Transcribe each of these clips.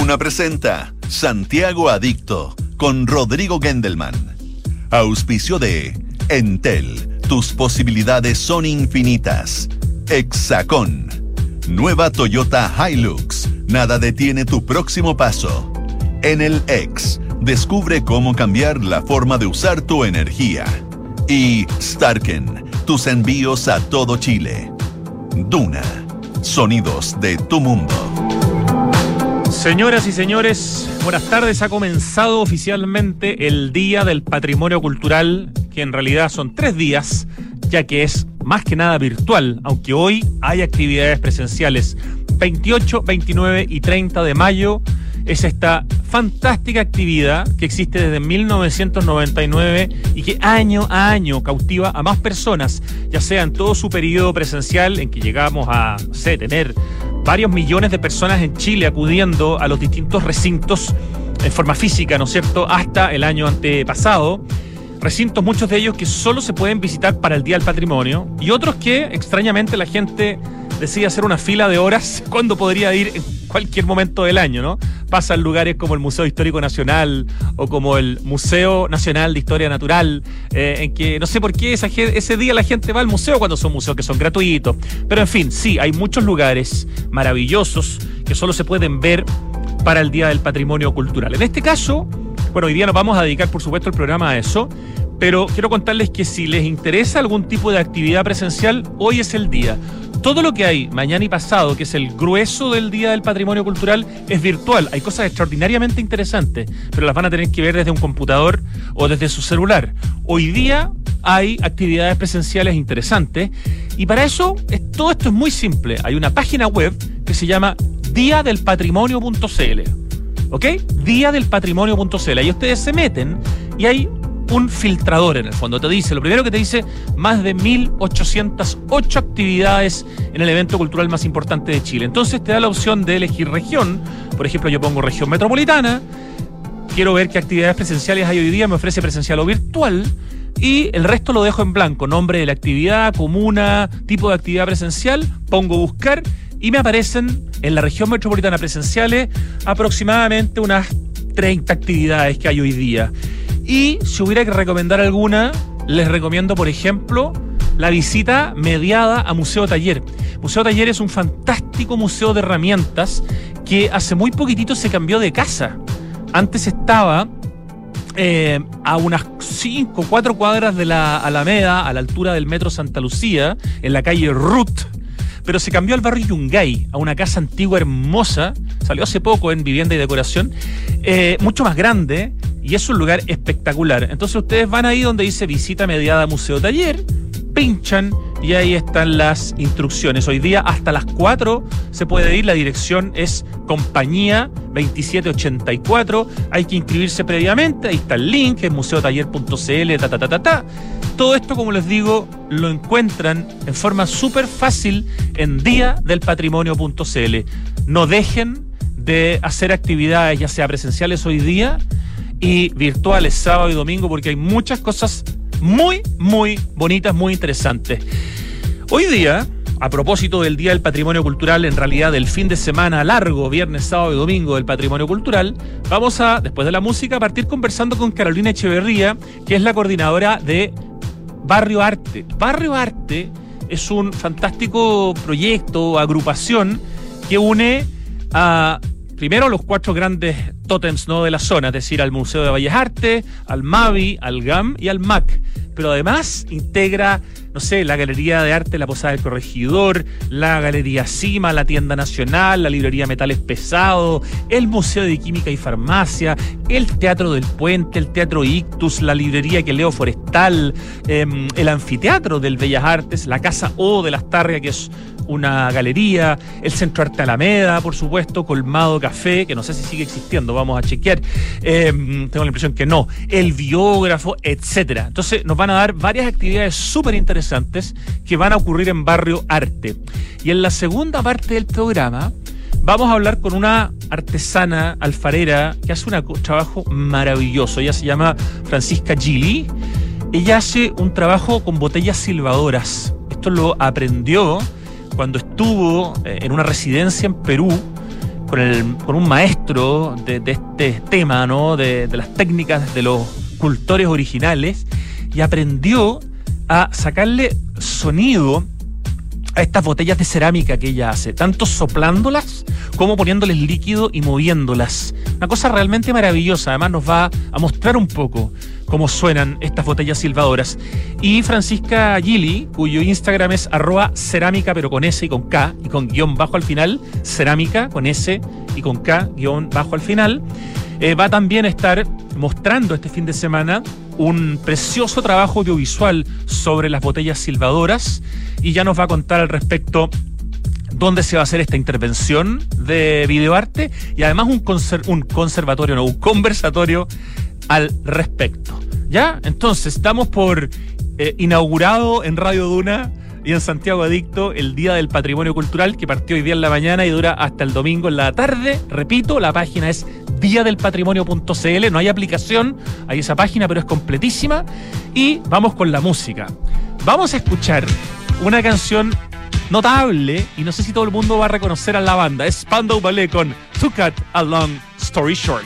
Duna presenta Santiago Adicto con Rodrigo Gendelman. Auspicio de Entel. Tus posibilidades son infinitas. Hexacón. Nueva Toyota Hilux. Nada detiene tu próximo paso. En el X. Descubre cómo cambiar la forma de usar tu energía. Y Starken. Tus envíos a todo Chile. Duna. Sonidos de tu mundo. Señoras y señores, buenas tardes. Ha comenzado oficialmente el Día del Patrimonio Cultural, que en realidad son 3 días, ya que es más que nada virtual, aunque hoy hay actividades presenciales. 28, 29 y 30 de mayo es esta fantástica actividad que existe desde 1999 y que año a año cautiva a más personas, ya sea en todo su periodo presencial, en que llegamos a, no sé, tener varios millones de personas en Chile acudiendo a los distintos recintos en forma física, ¿no es cierto?, hasta el año antepasado. Recintos, muchos de ellos que solo se pueden visitar para el Día del Patrimonio, y otros que, extrañamente, la gente decide hacer una fila de horas cuando podría ir en cualquier momento del año, ¿no? Pasan lugares como el Museo Histórico Nacional o como el Museo Nacional de Historia Natural, en que no sé por qué ese día la gente va al museo cuando son museos que son gratuitos. Pero en fin, sí, hay muchos lugares maravillosos que solo se pueden ver para el Día del Patrimonio Cultural. En este caso, bueno, hoy día nos vamos a dedicar, por supuesto, el programa a eso, pero quiero contarles que si les interesa algún tipo de actividad presencial, hoy es el día. Todo lo que hay mañana y pasado, que es el grueso del Día del Patrimonio Cultural, es virtual. Hay cosas extraordinariamente interesantes, pero las van a tener que ver desde un computador o desde su celular. Hoy día hay actividades presenciales interesantes, y para eso todo esto es muy simple. Hay una página web que se llama diadelpatrimonio.cl. ¿Ok? Diadelpatrimonio.cl. Ahí ustedes se meten y hay un filtrador en el fondo. Lo primero que te dice, más de 1.808 actividades en el evento cultural más importante de Chile. Entonces te da la opción de elegir región. Por ejemplo, yo pongo región metropolitana. Quiero ver qué actividades presenciales hay hoy día. Me ofrece presencial o virtual. Y el resto lo dejo en blanco. Nombre de la actividad, comuna, tipo de actividad presencial. Pongo buscar y me aparecen en la región metropolitana presenciales aproximadamente unas 30 actividades que hay hoy día. Y si hubiera que recomendar alguna, les recomiendo, por ejemplo, la visita mediada a Museo Taller. Museo Taller es un fantástico museo de herramientas que hace muy poquitito se cambió de casa. Antes estaba a unas 5 o 4 cuadras de la Alameda, a la altura del Metro Santa Lucía, en la calle Ruth, pero se cambió al barrio Yungay, a una casa antigua hermosa, salió hace poco en Vivienda y Decoración, mucho más grande, y es un lugar espectacular. Entonces ustedes van ahí donde dice visita mediada Museo Taller, pinchan y ahí están las instrucciones. Hoy día hasta las 4 se puede ir, la dirección es Compañía 2784, hay que inscribirse previamente, ahí está el link, es museotaller.cl, Todo esto, como les digo, lo encuentran en forma súper fácil en diadelpatrimonio.cl. No dejen de hacer actividades, ya sea presenciales hoy día y virtuales sábado y domingo, porque hay muchas cosas muy, muy bonitas, muy interesantes. Hoy día, a propósito del Día del Patrimonio Cultural, en realidad del fin de semana largo, viernes, sábado y domingo del Patrimonio Cultural, vamos a, después de la música, partir conversando con Carolina Echeverría, que es la coordinadora de Barrio Arte. Barrio Arte es un fantástico proyecto, agrupación, que une a, primero, los 4 grandes tótems, ¿no?, de la zona, es decir, al Museo de Bellas Artes, al MAVI, al GAM y al MAC. Pero además integra, no sé, la Galería de Arte La Posada del Corregidor, la Galería Cima, la Tienda Nacional, la Librería Metales Pesados, el Museo de Química y Farmacia, el Teatro del Puente, el Teatro Ictus, la Librería Queleo Forestal, el Anfiteatro del Bellas Artes, la Casa O de Lastarria, que es una galería, el Centro Arte Alameda, por supuesto, Colmado Café, que no sé si sigue existiendo, vamos a chequear, tengo la impresión que no, el Biógrafo, etcétera. Entonces nos van a dar varias actividades súper interesantes que van a ocurrir en Barrio Arte. Y en la segunda parte del programa vamos a hablar con una artesana alfarera que hace un trabajo maravilloso. Ella se llama Francisca Gili. Ella hace un trabajo con botellas silbadoras. Esto lo aprendió cuando estuvo en una residencia en Perú con un maestro de este tema, ¿no? De las técnicas de los cultores originales, y aprendió a sacarle sonido a estas botellas de cerámica que ella hace, tanto soplándolas como poniéndoles líquido y moviéndolas. Una cosa realmente maravillosa. Además nos va a mostrar un poco cómo suenan estas botellas silbadoras. Y Francisca Gili, cuyo Instagram es @cerámica, pero con S y con K y con guión bajo al final, cerámica con S y con K guión bajo al final, va también a estar mostrando este fin de semana un precioso trabajo audiovisual sobre las botellas silbadoras, y ya nos va a contar al respecto dónde se va a hacer esta intervención de videoarte, y además un conversatorio al respecto. ¿Ya? Entonces, estamos por inaugurado en Radio Duna y en Santiago Adicto el Día del Patrimonio Cultural, que partió hoy día en la mañana y dura hasta el domingo en la tarde. Repito, la página es diadelpatrimonio.cl, no hay aplicación, hay esa página, pero es completísima. Y vamos con la música. Vamos a escuchar una canción notable, y no sé si todo el mundo va a reconocer a la banda. Es Spandau Ballet con To Cut a Long Story Short.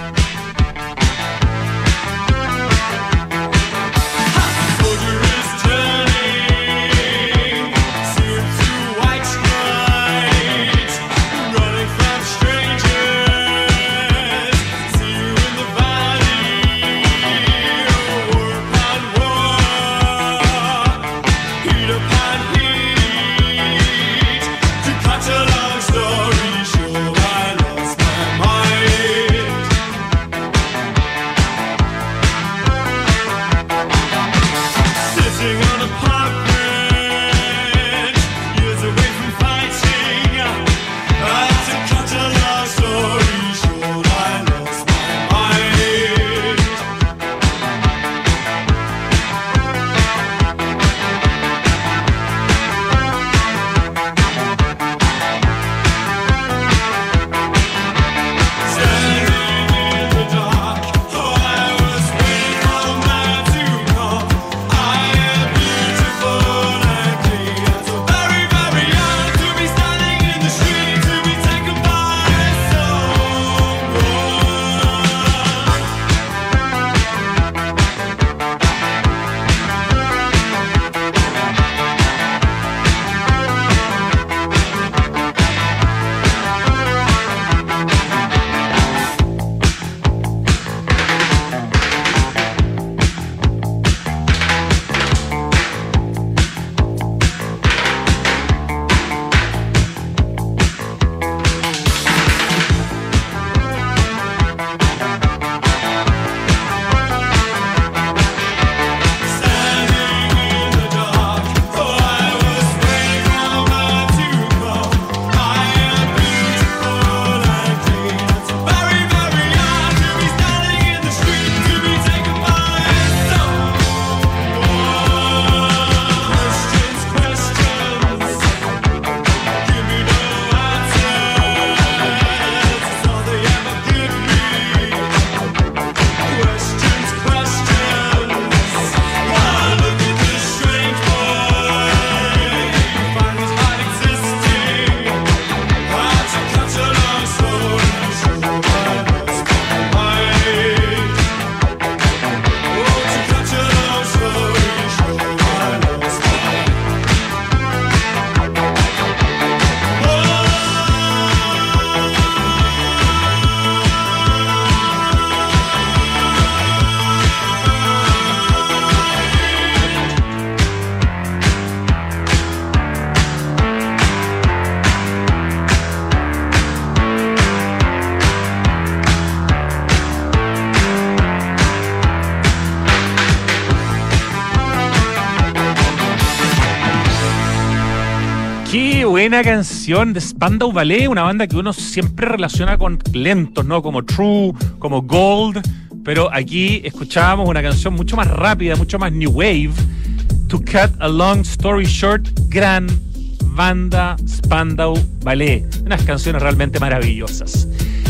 Buena canción de Spandau Ballet, una banda que uno siempre relaciona con lentos, ¿no? Como True, como Gold, pero aquí escuchábamos una canción mucho más rápida, mucho más new wave. To Cut a Long Story Short, gran banda Spandau Ballet. Unas canciones realmente maravillosas.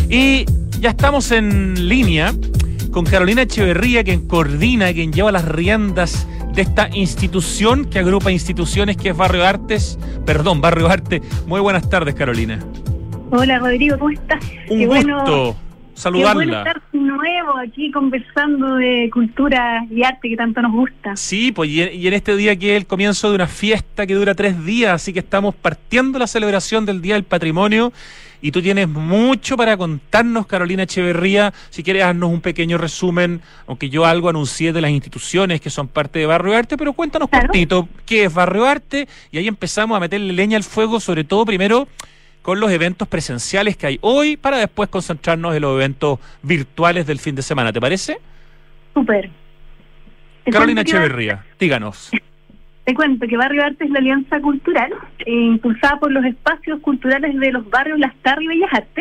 Y ya estamos en línea con Carolina Echeverría, quien coordina, quien lleva las riendas de esta institución que agrupa instituciones, que es Barrio Arte. Muy buenas tardes, Carolina. Hola Rodrigo, ¿cómo estás? Un gusto saludarla. Qué bueno estar nuevo aquí conversando de cultura y arte que tanto nos gusta. Sí, pues y en este día que es el comienzo de una fiesta que dura 3 días, así que estamos partiendo la celebración del Día del Patrimonio y tú tienes mucho para contarnos, Carolina Echeverría. Si quieres, haznos un pequeño resumen, aunque yo algo anuncié de las instituciones que son parte de Barrio Arte, pero cuéntanos cortito qué es Barrio Arte y ahí empezamos a meterle leña al fuego, sobre todo primero con los eventos presenciales que hay hoy, para después concentrarnos en los eventos virtuales del fin de semana. ¿Te parece? Súper. Carolina Echeverría, díganos. Te cuento que Barrio Arte es la alianza cultural impulsada por los espacios culturales de los barrios Lastarria y Bellas Artes,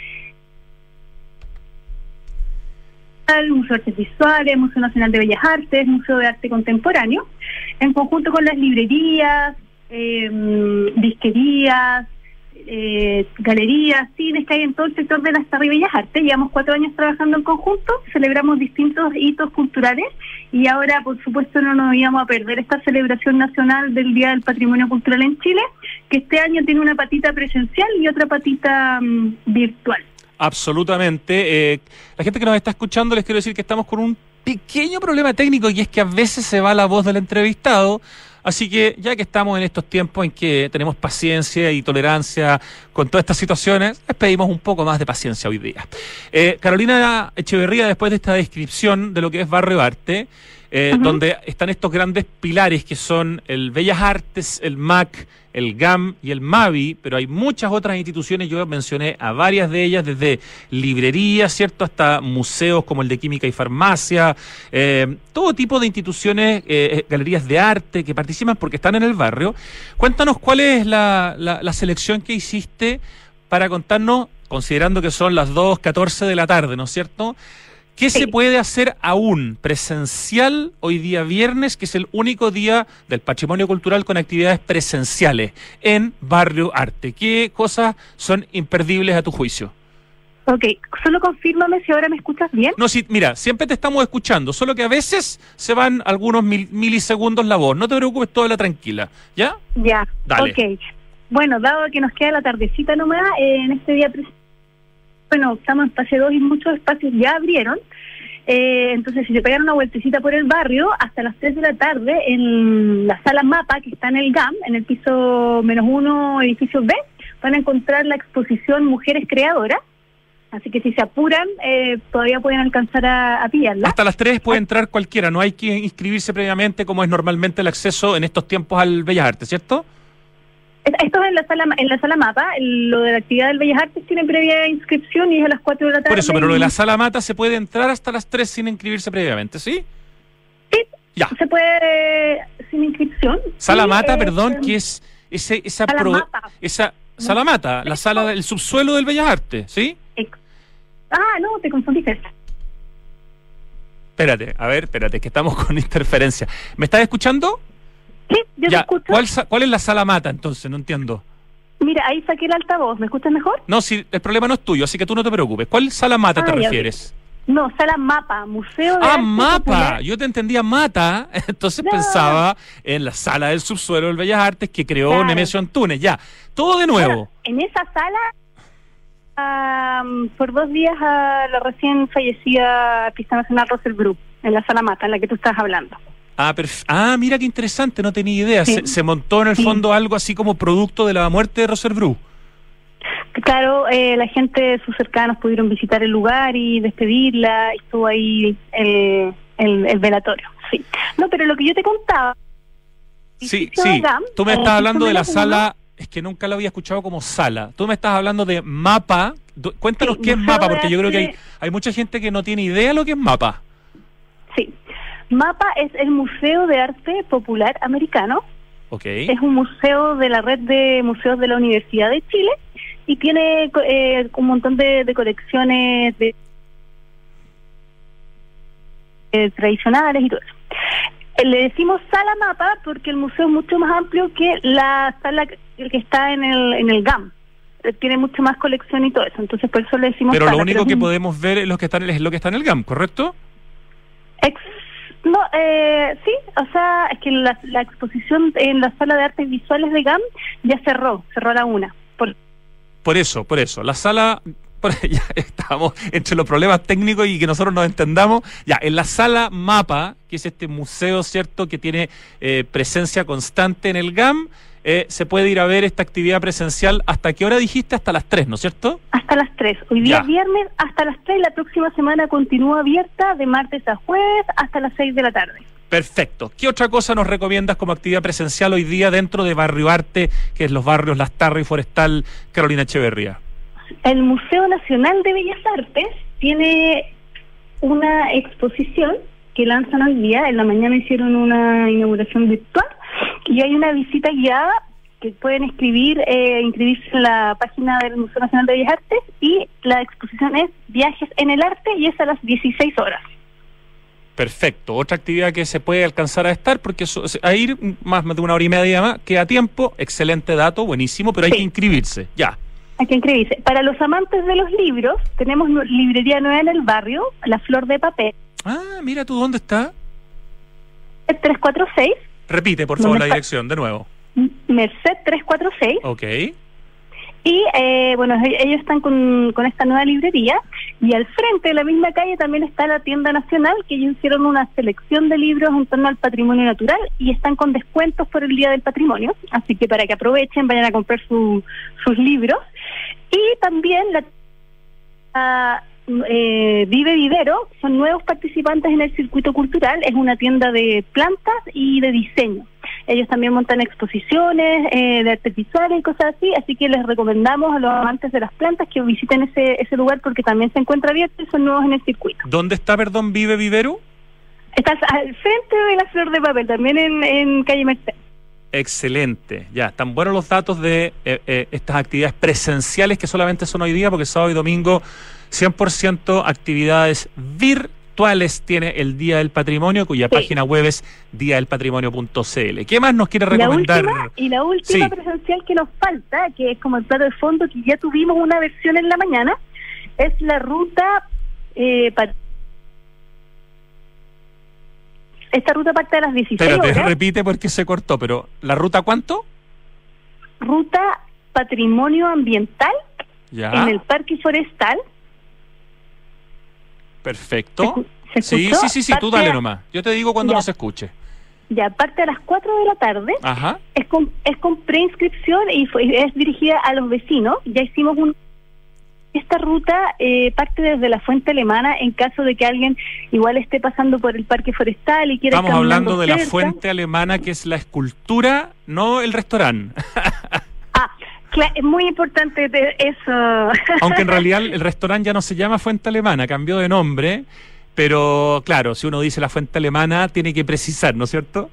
el Museo de Artes Visuales, Museo Nacional de Bellas Artes, Museo de Arte Contemporáneo, en conjunto con las librerías, disquerías, galerías, cines que hay en todo el sector de Lastarria y Bellas Artes. Llevamos 4 años trabajando en conjunto, celebramos distintos hitos culturales y ahora, por supuesto, no nos íbamos a perder esta celebración nacional del Día del Patrimonio Cultural en Chile, que este año tiene una patita presencial y otra patita virtual. Absolutamente. La gente que nos está escuchando, les quiero decir que estamos con un pequeño problema técnico y es que a veces se va la voz del entrevistado. Así que ya que estamos en estos tiempos en que tenemos paciencia y tolerancia con todas estas situaciones, les pedimos un poco más de paciencia hoy día. Carolina Echeverría, después de esta descripción de lo que es Barrio Arte, donde están estos grandes pilares que son el Bellas Artes, el MAC, el GAM y el MAVI, pero hay muchas otras instituciones, yo mencioné a varias de ellas, desde librerías, ¿cierto?, hasta museos como el de Química y Farmacia, todo tipo de instituciones, galerías de arte que participan porque están en el barrio. Cuéntanos cuál es la selección que hiciste para contarnos, considerando que son las 2:14 de la tarde, ¿no es cierto?, ¿qué se puede hacer aún presencial hoy día viernes, que es el único día del patrimonio cultural con actividades presenciales en Barrio Arte? ¿Qué cosas son imperdibles a tu juicio? Ok, solo confírmame si ahora me escuchas bien. No, sí, mira, siempre te estamos escuchando, solo que a veces se van algunos milisegundos la voz. No te preocupes, toda la tranquila, ¿ya? Ya, dale. Ok. Bueno, dado que nos queda la tardecita nomás, en este día bueno, estamos en fase 2 y muchos espacios ya abrieron, entonces si se pegan una vueltecita por el barrio, hasta las 3 de la tarde, en la sala MAPA, que está en el GAM, en el piso -1, edificio B, van a encontrar la exposición Mujeres Creadoras, así que si se apuran, todavía pueden alcanzar a pillarla. Hasta las 3 puede entrar cualquiera, no hay que inscribirse previamente, como es normalmente el acceso en estos tiempos al Bellas Artes, ¿cierto? Esto es en la sala MAPA. Lo de la actividad del Bellas Artes tiene previa inscripción y es a las 4 de la tarde. Por eso, pero lo de la sala MAPA se puede entrar hasta las 3 sin inscribirse previamente, ¿sí? Sí, ya. Se puede sin inscripción. Sala sí, MAPA, perdón, que es esa sala MAPA, la sala del subsuelo del Bellas Artes, ¿sí? No, te confundiste. Espérate, que estamos con interferencia. ¿Me estás escuchando? Sí, yo te escucho. ¿Cuál es la sala MAPA entonces? No entiendo. Mira, ahí saqué el altavoz. ¿Me escuchas mejor? No, sí, el problema no es tuyo, así que tú no te preocupes. ¿Cuál sala MAPA te refieres? Okay. No, sala MAPA, Museo de Arte MAPA. Popular. Yo te entendía MATA, entonces pensaba en la sala del subsuelo del Bellas Artes que creó Nemesio Antunes. Ya, todo de nuevo. En esa sala, por 2 días a la recién fallecida artista nacional Russell Bru, en la sala MATA, en la que tú estás hablando. Mira qué interesante, no tenía idea. Sí. Se montó en el fondo algo así como producto de la muerte de Russell Bru. Claro, la gente, sus cercanos pudieron visitar el lugar y despedirla, estuvo ahí el velatorio, sí. No, pero lo que yo te contaba... Sí, tú me estás hablando de la sala, es que nunca la había escuchado como sala. Tú me estás hablando de MAPA. Cuéntanos qué es MAPA, porque yo creo que hay mucha gente que no tiene idea de lo que es MAPA. Sí. MAPA es el Museo de Arte Popular Americano. Okay. Es un museo de la red de museos de la Universidad de Chile y tiene un montón de colecciones tradicionales y todo eso. Le decimos sala MAPA porque el museo es mucho más amplio que la sala que está en el GAM. Tiene mucho más colección y todo eso, entonces por eso le decimos pero sala. Lo único que podemos ver es lo que está en el GAM, ¿correcto? No, sí, o sea, es que la exposición en la sala de artes visuales de GAM ya cerró a la 1. Por eso. La sala, ya estamos entre los problemas técnicos y que nosotros nos entendamos. Ya, en la sala Mapa, que es este museo, ¿cierto?, que tiene presencia constante en el GAM, se puede ir a ver esta actividad presencial. ¿Hasta qué hora dijiste? Hasta las 3, ¿no es cierto? Hasta las 3. Hoy día es viernes hasta las 3. La próxima semana continúa abierta de martes a jueves hasta las 6 de la tarde. Perfecto. ¿Qué otra cosa nos recomiendas como actividad presencial hoy día dentro de Barrio Arte, que es los barrios Lastarria y Forestal, Carolina Echeverría? El Museo Nacional de Bellas Artes tiene una exposición que lanzan hoy día. En la mañana hicieron una inauguración virtual y hay una visita guiada que pueden inscribirse en la página del Museo Nacional de Bellas Artes, y la exposición es Viajes en el Arte y es a las 16 horas. Perfecto. Otra actividad que se puede alcanzar a estar, porque a ir más de una hora y media más, queda tiempo. Excelente dato, buenísimo, pero hay que inscribirse, ya. Hay que inscribirse. Para los amantes de los libros, tenemos librería nueva en el barrio, La Flor de Papel. Ah, mira tú, ¿dónde está? 346. Repite, por favor, la dirección, de nuevo. Merced 346. Ok. Y ellos están con esta nueva librería, y al frente de la misma calle también está la tienda nacional, que ellos hicieron una selección de libros en torno al patrimonio natural y están con descuentos por el Día del Patrimonio, así que para que aprovechen, vayan a comprar sus libros. Y también Vive Vivero son nuevos participantes en el circuito cultural. Es una tienda de plantas y de diseño. Ellos también montan exposiciones de artes visuales y cosas así que les recomendamos a los amantes de las plantas que visiten ese lugar, porque también se encuentra abierto y son nuevos en el circuito. ¿Dónde está, perdón, Vive Vivero? Estás al frente de la Flor de Papel, también en calle Merced. Excelente, ya, están buenos los datos de estas actividades presenciales que solamente son hoy día, porque sábado y domingo 100% actividades virtuales tiene el Día del Patrimonio, cuya página web es diadelpatrimonio.cl. ¿Qué más nos quiere recomendar? La última presencial que nos falta, que es como el plato de fondo, que ya tuvimos una versión en la mañana, es la ruta esta ruta parte a las 16 horas. Repite porque se cortó, pero ¿la ruta cuánto? Ruta Patrimonio Ambiental en el Parque Forestal. Perfecto. ¿Se sí, tú dale nomás. Yo te digo cuando no se escuche. Ya, parte a las 4 de la tarde. Ajá. Es con preinscripción y es dirigida a los vecinos. Ya hicimos esta ruta parte desde la Fuente Alemana, en caso de que alguien igual esté pasando por el Parque Forestal y quiera. Estamos hablando de la Fuente Alemana, que es la escultura, no el restaurante. Es muy importante eso. Aunque en realidad el restaurante ya no se llama Fuente Alemana, cambió de nombre, pero claro, si uno dice la Fuente Alemana, tiene que precisar, ¿no es cierto?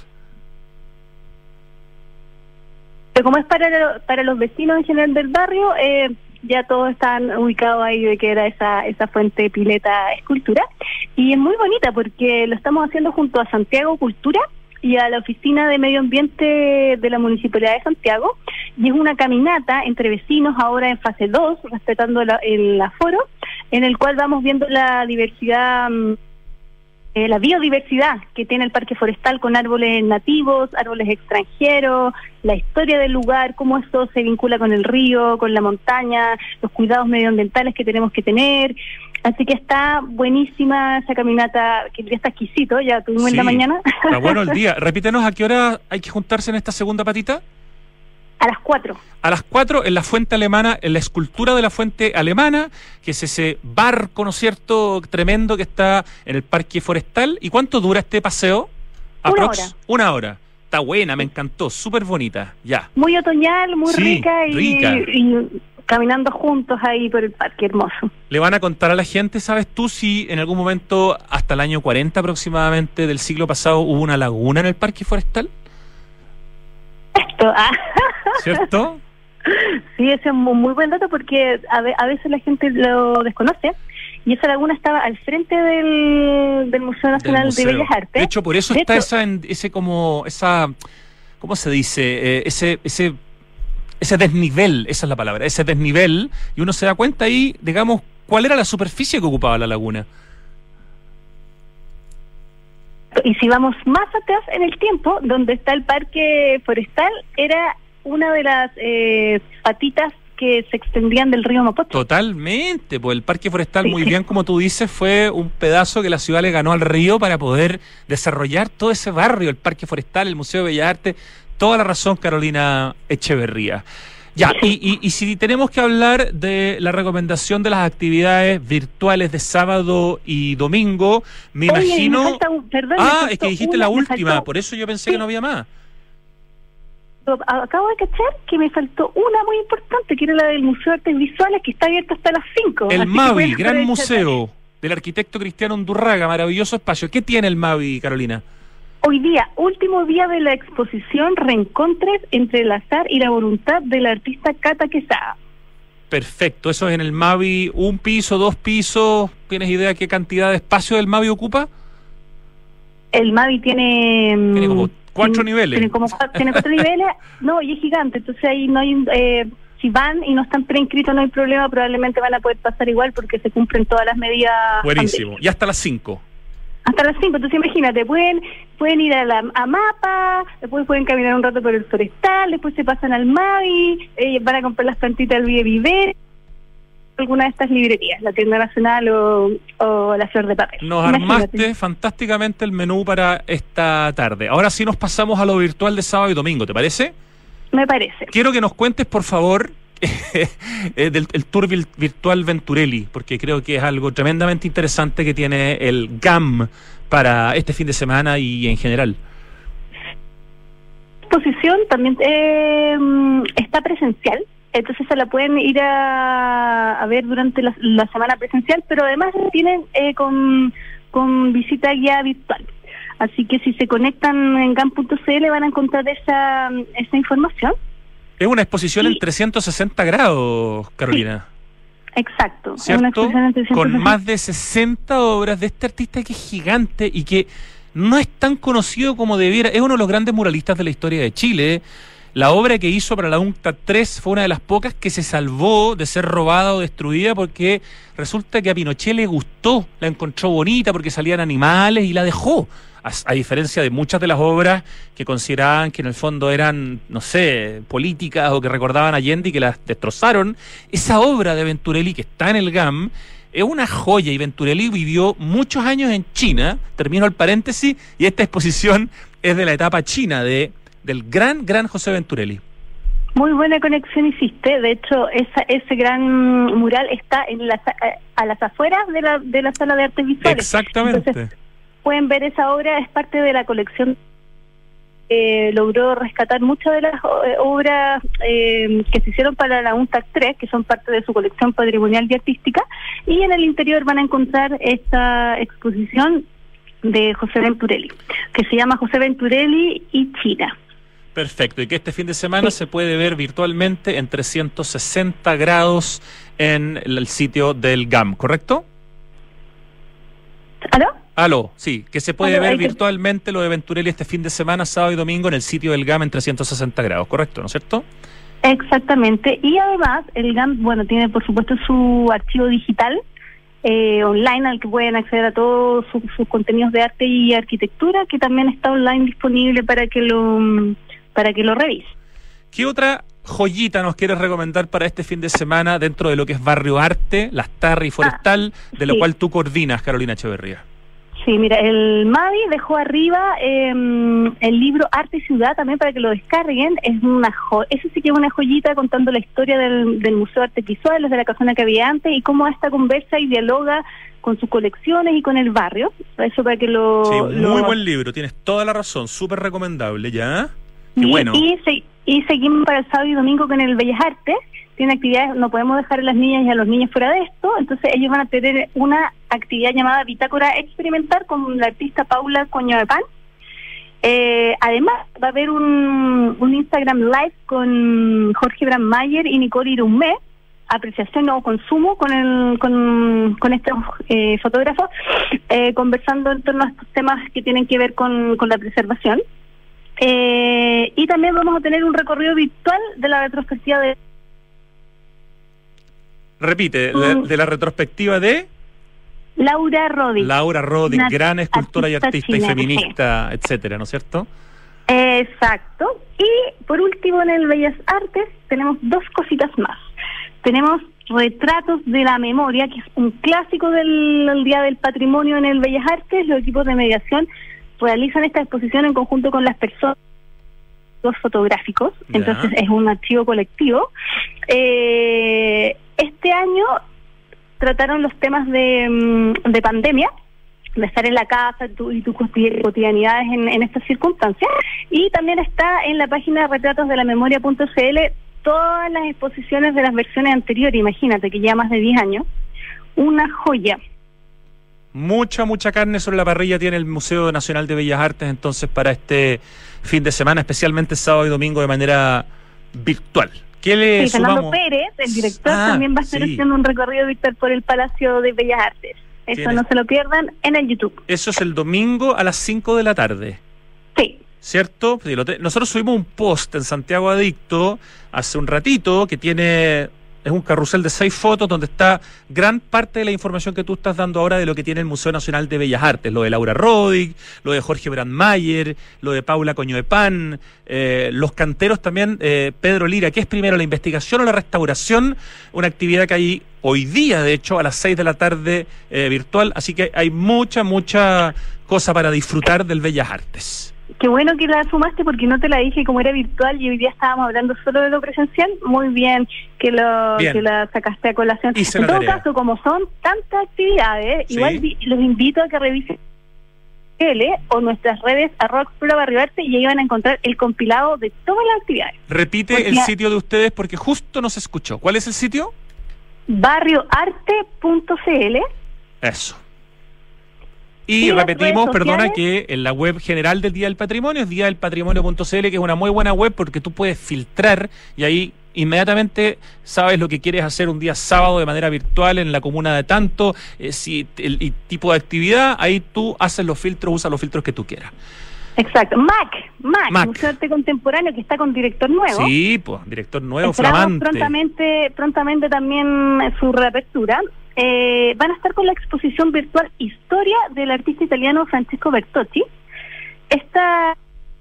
Pero como es para los vecinos en general del barrio, ya todos están ubicados ahí de que era esa fuente, pileta, escultura. Y es muy bonita porque lo estamos haciendo junto a Santiago Cultura y a la Oficina de Medio Ambiente de la Municipalidad de Santiago, y es una caminata entre vecinos ahora en fase 2, respetando el aforo, en el cual vamos viendo la diversidad, la biodiversidad que tiene el Parque Forestal, con árboles nativos, árboles extranjeros, la historia del lugar, cómo eso se vincula con el río, con la montaña, los cuidados medioambientales que tenemos que tener. Así que está buenísima esa caminata, que ya está exquisito, ya tuvimos en la mañana. Está bueno el día. Repítenos, ¿a qué hora hay que juntarse en esta segunda patita? A las 4. A las 4 en la Fuente Alemana, en la escultura de la Fuente Alemana, que es ese barco, ¿no es cierto?, tremendo que está en el Parque Forestal. ¿Y cuánto dura este paseo? Una hora. Está buena, me encantó, súper bonita, ya. Muy otoñal, muy rica. Y caminando juntos ahí por el parque, hermoso. Le van a contar a la gente, ¿sabes tú si en algún momento, hasta el año 40 aproximadamente del siglo pasado, hubo una laguna en el Parque Forestal? ¿Cierto? Sí, ese es un muy buen dato, porque a veces la gente lo desconoce, y esa laguna estaba al frente del Museo Nacional de Bellas Artes. De hecho, por eso está ¿cómo se dice? Ese desnivel, esa es la palabra, ese desnivel, y uno se da cuenta ahí, digamos, cuál era la superficie que ocupaba la laguna. Y si vamos más atrás en el tiempo, donde está el Parque Forestal, era una de las patitas que se extendían del río Mapocho. Totalmente, pues el Parque Forestal, muy bien como tú dices, fue un pedazo que la ciudad le ganó al río para poder desarrollar todo ese barrio, el Parque Forestal, el Museo de Bellas Artes. Toda la razón, Carolina Echeverría. Ya, y si tenemos que hablar de la recomendación de las actividades virtuales de sábado y domingo, me imagino... es que dijiste la última, por eso yo pensé que no había más. Acabo de cachar que me faltó una muy importante, que era la del Museo de Artes Visuales, que está abierto hasta las 5. El MAVI, gran museo del arquitecto Cristiano Undurraga, maravilloso espacio. ¿Qué tiene el MAVI, Carolina? Hoy día, último día de la exposición Reencontres entre el azar y la voluntad del artista Cata Quesada. Perfecto, eso es en el MAVI, 1 piso, 2 pisos. ¿Tienes idea qué cantidad de espacio el MAVI ocupa? El MAVI tiene como 4 niveles. Tiene 4 niveles, no, y es gigante, entonces ahí no hay... si van y no están preinscritos no hay problema, probablemente van a poder pasar igual porque se cumplen todas las medidas. Buenísimo, y hasta las 5. Hasta las 5, entonces imagínate, pueden ir a Mapa, después pueden caminar un rato por el Forestal, después se pasan al MAVI, van a comprar las plantitas del Viver, alguna de estas librerías, la Tienda Nacional o la Flor de Papel. Nos armaste fantásticamente el menú para esta tarde. Ahora sí nos pasamos a lo virtual de sábado y domingo, ¿te parece? Me parece. Quiero que nos cuentes, por favor, el tour virtual Venturelli, porque creo que es algo tremendamente interesante que tiene el GAM para este fin de semana y en general. La exposición también está presencial, entonces se la pueden ir a ver durante la semana presencial, pero además tienen con visita guía virtual. Así que si se conectan en GAM.cl van a encontrar esa información. Es una exposición en 360 grados, Carolina. Sí, exacto. ¿Cierto? Es una exposición en 360. Con más de 60 obras de este artista que es gigante y que no es tan conocido como debiera. Es uno de los grandes muralistas de la historia de Chile. La obra que hizo para la UNCTAD 3 fue una de las pocas que se salvó de ser robada o destruida porque resulta que a Pinochet le gustó, la encontró bonita porque salían animales y la dejó. A diferencia de muchas de las obras que consideraban que en el fondo eran, no sé, políticas o que recordaban a Allende y que las destrozaron, esa obra de Venturelli que está en el GAM es una joya y Venturelli vivió muchos años en China, termino el paréntesis, y esta exposición es de la etapa china del gran José Venturelli. Muy buena conexión hiciste, de hecho ese gran mural está a las afueras de la sala de artes visuales. Exactamente. Entonces, pueden ver esa obra, es parte de la colección. Logró rescatar muchas de las obras que se hicieron para la UNCTAD 3, que son parte de su colección patrimonial y artística, y en el interior van a encontrar esta exposición de José Venturelli, que se llama José Venturelli y China. Perfecto, y que este fin de semana se puede ver virtualmente en 360 grados en el sitio del GAM, ¿correcto? Aló, sí, que se puede ver virtualmente lo de Venturelli este fin de semana, sábado y domingo, en el sitio del GAM en 360 grados, ¿correcto? ¿No es cierto? Exactamente, y además el GAM, tiene por supuesto su archivo digital online al que pueden acceder a todos sus contenidos de arte y arquitectura, que también está online disponible para que lo revise. ¿Qué otra joyita nos quieres recomendar para este fin de semana dentro de lo que es Barrio Arte, Las Tarri y Forestal, de lo cual tú coordinas, Carolina Echeverría? Sí, mira, el MAVI dejó arriba el libro Arte y Ciudad también para que lo descarguen. Es eso sí que es una joyita contando la historia del Museo de Artes Visuales, de la casona que había antes y cómo esta conversa y dialoga con sus colecciones y con el barrio. Eso para que muy buen libro, tienes toda la razón, súper recomendable, ¿ya? Qué bueno. Y seguimos para el sábado y domingo con el Bellas Artes. Tiene actividades, no podemos dejar a las niñas y a los niños fuera de esto, entonces ellos van a tener una actividad llamada Bitácora Experimentar con la artista Paula Coño de Pan. Además va a haber un Instagram Live con Jorge Brandmayer y Nicole Irumé, apreciación o consumo con estos fotógrafos, conversando en torno a estos temas que tienen que ver con la preservación. Y también vamos a tener un recorrido virtual de la retrospectiva de... Repite, de la retrospectiva de... Laura Roddick. Laura Roddick, gran escultora y artista china, y feminista, sí, etcétera, ¿no es cierto? Exacto. Y por último en el Bellas Artes tenemos dos cositas más. Tenemos Retratos de la Memoria, que es un clásico del Día del Patrimonio en el Bellas Artes. Los equipos de mediación realizan esta exposición en conjunto con las personas fotográficos, entonces es un archivo colectivo. Este año trataron los temas de pandemia, de estar en la casa y tus cotidianidades en estas circunstancias, y también está en la página retratosdelamemoria.cl todas las exposiciones de las versiones anteriores. Imagínate que ya más de 10 años, una joya. Mucha carne sobre la parrilla tiene el Museo Nacional de Bellas Artes entonces para este fin de semana, especialmente sábado y domingo de manera virtual. ¿Qué le sumamos? Fernando Pérez, el director, también va a estar haciendo un recorrido virtual por el Palacio de Bellas Artes. Eso no se lo pierdan en el YouTube. Eso es el domingo a las 5 de la tarde. Sí. ¿Cierto? Nosotros subimos un post en Santiago Adicto hace un ratito que es un carrusel de 6 fotos donde está gran parte de la información que tú estás dando ahora de lo que tiene el Museo Nacional de Bellas Artes, lo de Laura Rodig, lo de Jorge Brandmayer, lo de Paula Coñoepán, los canteros también, Pedro Lira. ¿Qué es primero, la investigación o la restauración? Una actividad que hay hoy día, de hecho, a las 6 de la tarde virtual, así que hay mucha cosa para disfrutar del Bellas Artes. Qué bueno que la sumaste porque no te la dije como era virtual y hoy día estábamos hablando solo de lo presencial. Muy bien que la sacaste a colación. En todo caso, como son tantas actividades, sí, igual los invito a que revisen o nuestras redes @barrioarte y ahí van a encontrar el compilado de todas las actividades. Repite el sitio de ustedes porque justo no se escuchó. ¿Cuál es el sitio? barrioarte.cl. Eso. Y repetimos, que en la web general del Día del Patrimonio es diadelpatrimonio.cl, que es una muy buena web porque tú puedes filtrar y ahí inmediatamente sabes lo que quieres hacer un día sábado de manera virtual en la comuna de tanto, el tipo de actividad, ahí tú haces los filtros, usas los filtros que tú quieras. Exacto. MAC, Museo de Arte Contemporáneo, que está con director nuevo. Sí, pues, director nuevo, flamante. Prontamente también su reapertura. Van a estar con la exposición virtual Historia del artista italiano Francesco Bertocci. Esta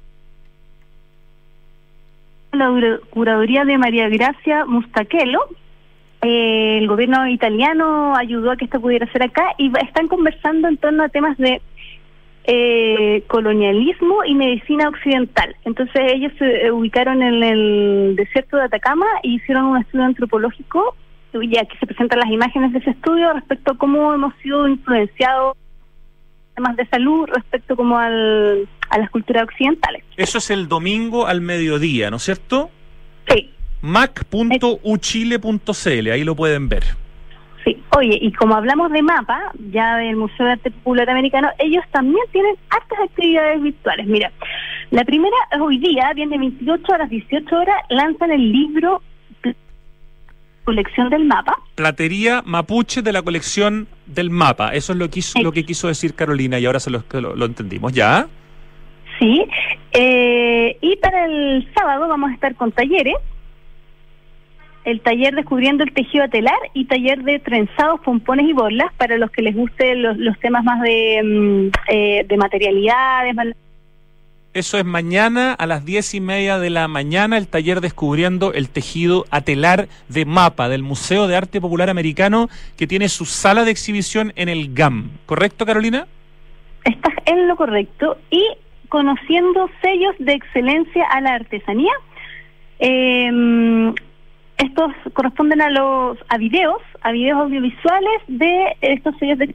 la curaduría de María Gracia Mustachello. El gobierno italiano ayudó a que esto pudiera ser acá y están conversando en torno a temas de colonialismo y medicina occidental. Entonces ellos se ubicaron en el desierto de Atacama y hicieron un estudio antropológico, y aquí se presentan las imágenes de ese estudio respecto a cómo hemos sido influenciados temas de salud respecto como a las culturas occidentales. Eso es el domingo al mediodía, ¿no es cierto? Sí. mac.uchile.cl, ahí lo pueden ver. Sí, oye, y como hablamos de MAPA, ya del Museo de Arte Popular Americano, ellos también tienen hartas actividades virtuales. Mira, la primera es hoy día, viene 28 a las 18 horas, lanzan el libro Colección del Mapa. Platería Mapuche de la Colección del Mapa. Eso es lo que quiso decir Carolina y ahora lo entendimos. ¿Ya? Sí. Y para el sábado vamos a estar con talleres. El taller Descubriendo el Tejido a Telar y taller de trenzados, pompones y borlas para los que les guste los temas más de materialidades. Eso es mañana a las 10:30 de la mañana, el taller Descubriendo el Tejido a Telar de MAPA, del Museo de Arte Popular Americano, que tiene su sala de exhibición en el GAM. ¿Correcto, Carolina? Estás en lo correcto. Y conociendo sellos de excelencia a la artesanía. Estos corresponden a videos audiovisuales de estos sellos de...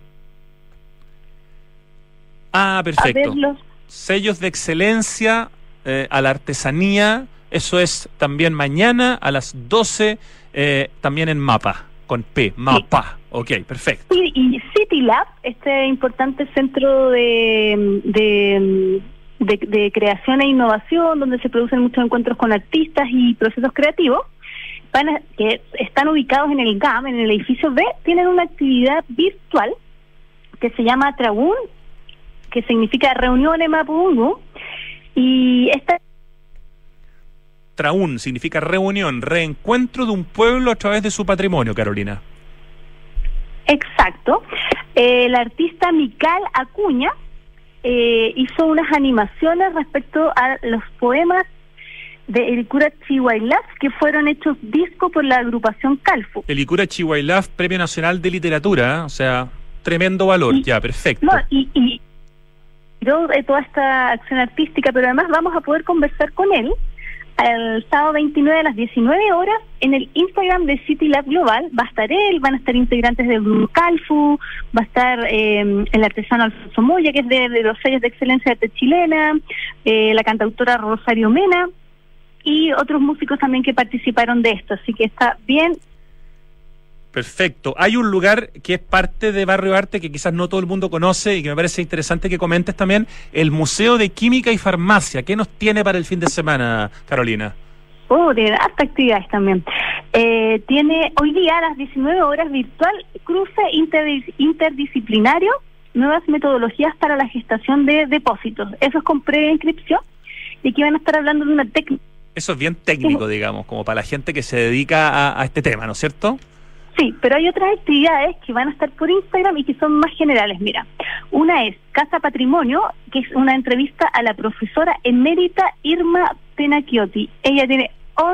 perfecto. Sellos de excelencia a la artesanía, eso es también mañana a las 12, también en MAPA, con P, MAPA. Sí. Ok, perfecto. Y City Lab, este importante centro de creación e innovación, donde se producen muchos encuentros con artistas y procesos creativos, que están ubicados en el GAM, en el edificio B, tienen una actividad virtual que se llama Traún, que significa Reunión en Mapungu, y esta... Traún significa reunión, reencuentro de un pueblo a través de su patrimonio, Carolina. Exacto. El artista Mical Acuña hizo unas animaciones respecto a los poemas de Elicura Chihuahilaf, que fueron hechos disco por la agrupación Calfu. Elicura Chihuahilaf, Premio Nacional de Literatura, o sea, tremendo valor, ya, perfecto. No, y toda esta acción artística, pero además vamos a poder conversar con él el sábado 29 a las 19 horas en el Instagram de City Lab Global. Va a estar él, van a estar integrantes del grupo Calfu, va a estar el artesano Alfonso Moya, que es de los sellos de excelencia de arte chilena, la cantautora Rosario Mena y otros músicos también que participaron de esto, así que está bien. Perfecto. Hay un lugar que es parte de Barrio Arte que quizás no todo el mundo conoce y que me parece interesante que comentes también, el Museo de Química y Farmacia. ¿Qué nos tiene para el fin de semana, Carolina? Tiene hartas actividades también. Tiene hoy día a las 19 horas virtual cruce interdisciplinario, nuevas metodologías para la gestación de depósitos. Eso es con previa inscripción y aquí van a estar hablando de una técnica. Eso es bien técnico, digamos, como para la gente que se dedica a este tema, ¿no es cierto? Sí, pero hay otras actividades que van a estar por Instagram y que son más generales. Mira, una es Casa Patrimonio, que es una entrevista a la profesora emérita Irma Penacchiotti. Ella tiene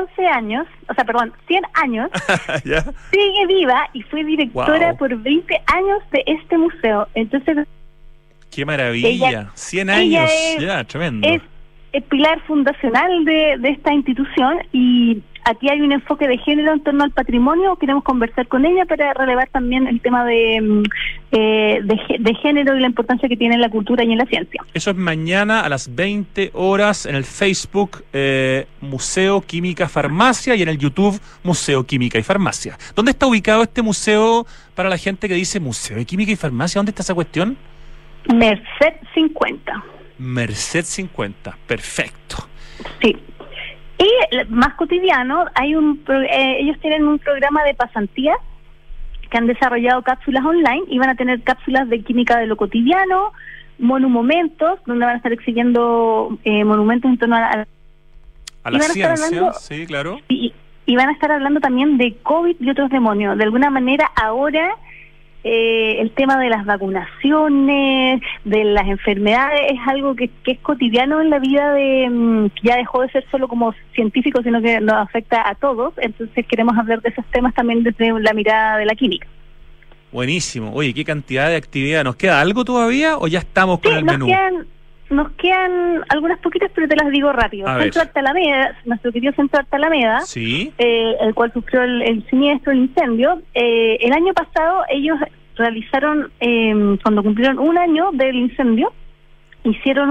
100 años, ¿Ya? Sigue viva y fue directora por 20 años de este museo. Entonces, ¡qué maravilla! 100 años, ya, tremendo. Es el pilar fundacional de esta institución y aquí hay un enfoque de género en torno al patrimonio. Queremos conversar con ella para relevar también el tema de género y la importancia que tiene en la cultura y en la ciencia. Eso es mañana a las 20 horas en el Facebook Museo Química Farmacia y en el YouTube Museo Química y Farmacia. ¿Dónde está ubicado este museo para la gente que dice Museo de Química y Farmacia? ¿Dónde está esa cuestión? Merced 50. Merced 50, perfecto. Sí. Y más cotidiano, ellos tienen un programa de pasantías que han desarrollado cápsulas online y van a tener cápsulas de química de lo cotidiano, monumentos, donde van a estar exigiendo monumentos en torno a la ciencia, sí, claro. Y van a estar hablando también de COVID y otros demonios. De alguna manera ahora el tema de las vacunaciones, de las enfermedades, es algo que es cotidiano en la vida ya dejó de ser solo como científico, sino que nos afecta a todos. Entonces queremos hablar de esos temas también desde la mirada de la química. Buenísimo. Oye, qué cantidad de actividad. ¿Nos queda algo todavía o ya estamos con el menú? Nos quedan algunas poquitas, pero te las digo rápido. Centro Arte Alameda, nuestro querido Centro Arte Alameda, sí, el cual sufrió el siniestro, el incendio. El año pasado ellos realizaron, cuando cumplieron un año del incendio, hicieron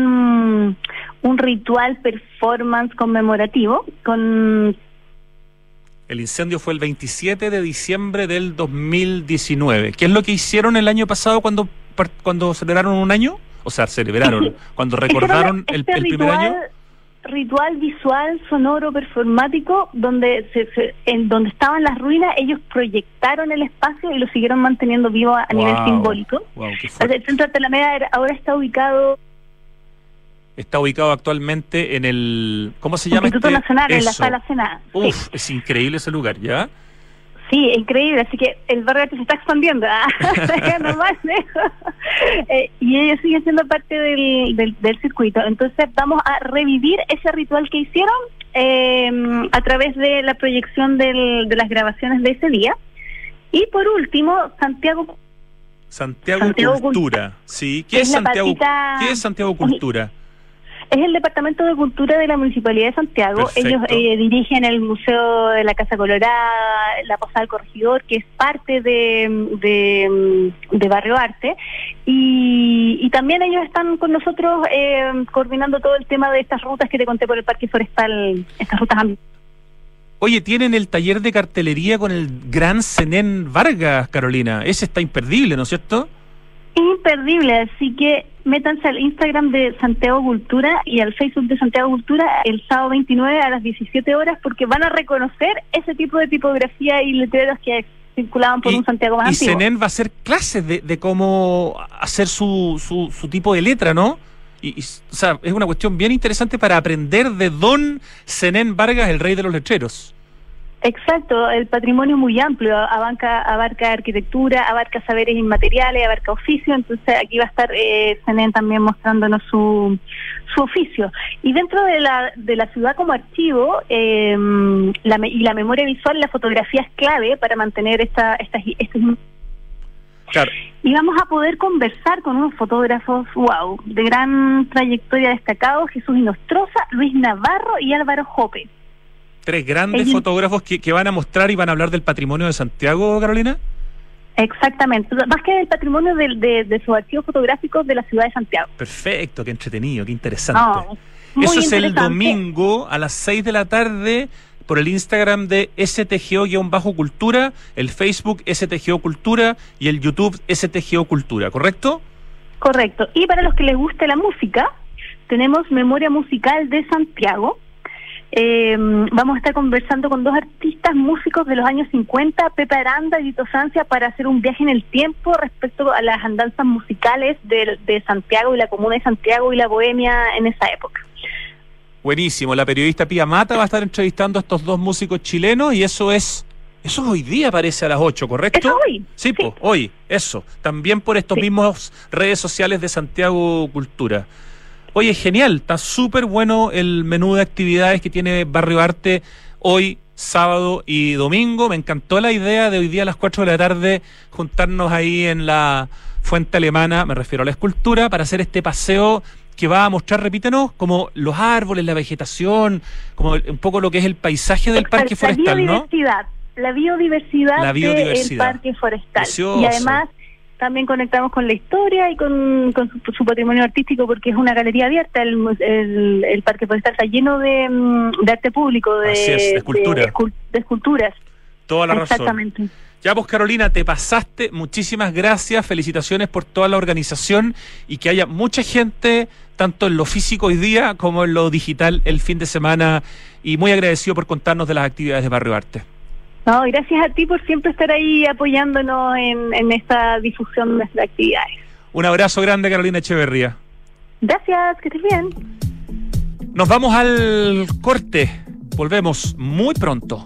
un ritual performance conmemorativo con... El incendio fue el 27 de diciembre del 2019. ¿Qué es lo que hicieron el año pasado cuando celebraron un año? O sea, celebraron, cuando recordaron el primer año. Ritual visual, sonoro, performático, donde donde estaban las ruinas, ellos proyectaron el espacio y lo siguieron manteniendo vivo a nivel simbólico. El Centro Arte Alameda ahora está ubicado actualmente en el... ¿Cómo se llama? Instituto Nacional, en la Sala Senada. Uf, sí. Es increíble ese lugar, ¿ya? Sí, es increíble, así que el barrio se está expandiendo, normal, y ellos siguen siendo parte del circuito. Entonces vamos a revivir ese ritual que hicieron a través de la proyección de las grabaciones de ese día. Y por último, Santiago Cultura. Sí, ¿qué es Santiago Cultura? Es el Departamento de Cultura de la Municipalidad de Santiago. Perfecto. Ellos dirigen el Museo de la Casa Colorada, la Posada del Corregidor, que es parte de Barrio Arte. Y también ellos están con nosotros coordinando todo el tema de estas rutas que te conté por el Parque Forestal, estas rutas ambientales. Oye, tienen el taller de cartelería con el gran Zenén Vargas, Carolina. Ese está imperdible, ¿no es cierto? Imperdible, así que métanse al Instagram de Santiago Cultura y al Facebook de Santiago Cultura el sábado 29 a las 17 horas, porque van a reconocer ese tipo de tipografía y letreros que circulaban por un Santiago más antiguo. Y Zenén va a hacer clases de cómo hacer su tipo de letra, ¿no? O sea, es una cuestión bien interesante para aprender de don Zenén Vargas, el rey de los letreros. Exacto, el patrimonio es muy amplio, abarca arquitectura, abarca saberes inmateriales, abarca oficio, entonces aquí va a estar CNEN también mostrándonos su oficio. Y dentro de la ciudad como archivo, la memoria visual, la fotografía es clave para mantener estas. Claro. Y vamos a poder conversar con unos fotógrafos, de gran trayectoria destacados: Jesús Inostroza, Luis Navarro y Álvaro Jope. 3 grandes fotógrafos que van a mostrar y van a hablar del patrimonio de Santiago, Carolina. Exactamente, más que del patrimonio de sus archivos fotográficos de la ciudad de Santiago. Perfecto, qué entretenido, qué interesante. Eso es el domingo a las 6 de la tarde por el Instagram de STGO-Cultura, el Facebook STGO Cultura y el YouTube STGO Cultura, ¿correcto? Correcto, y para los que les guste la música, tenemos Memoria Musical de Santiago. Vamos a estar conversando con 2 artistas músicos de los años 50, Pepe Aranda y Vito Francia, para hacer un viaje en el tiempo respecto a las andanzas musicales de Santiago y la comuna de Santiago y la bohemia en esa época. Buenísimo, la periodista Pía Mata va a estar entrevistando a estos 2 músicos chilenos y eso es hoy día, parece, a las 8, ¿correcto? ¿Eso hoy? Sí, sí. Hoy, eso, también por estos mismos redes sociales de Santiago Cultura. Oye, genial, está súper bueno el menú de actividades que tiene Barrio Arte hoy, sábado y domingo. Me encantó la idea de hoy día a las 4 de la tarde juntarnos ahí en la Fuente Alemana, me refiero a la escultura, para hacer este paseo que va a mostrar, repítenos, como los árboles, la vegetación, como un poco lo que es el paisaje del parque forestal, ¿no? La biodiversidad del parque forestal. Precioso. Y además también conectamos con la historia y con su patrimonio artístico, porque es una galería abierta. El Parque Forestal está lleno de arte público, de esculturas. Toda la razón. Exactamente. Ya, pues, Carolina, te pasaste. Muchísimas gracias. Felicitaciones por toda la organización y que haya mucha gente, tanto en lo físico hoy día como en lo digital el fin de semana. Y muy agradecido por contarnos de las actividades de Barrio Arte. No, gracias a ti por siempre estar ahí apoyándonos en esta difusión de nuestras actividades. Un abrazo grande, Carolina Echeverría. Gracias, que estés bien. Nos vamos al corte. Volvemos muy pronto.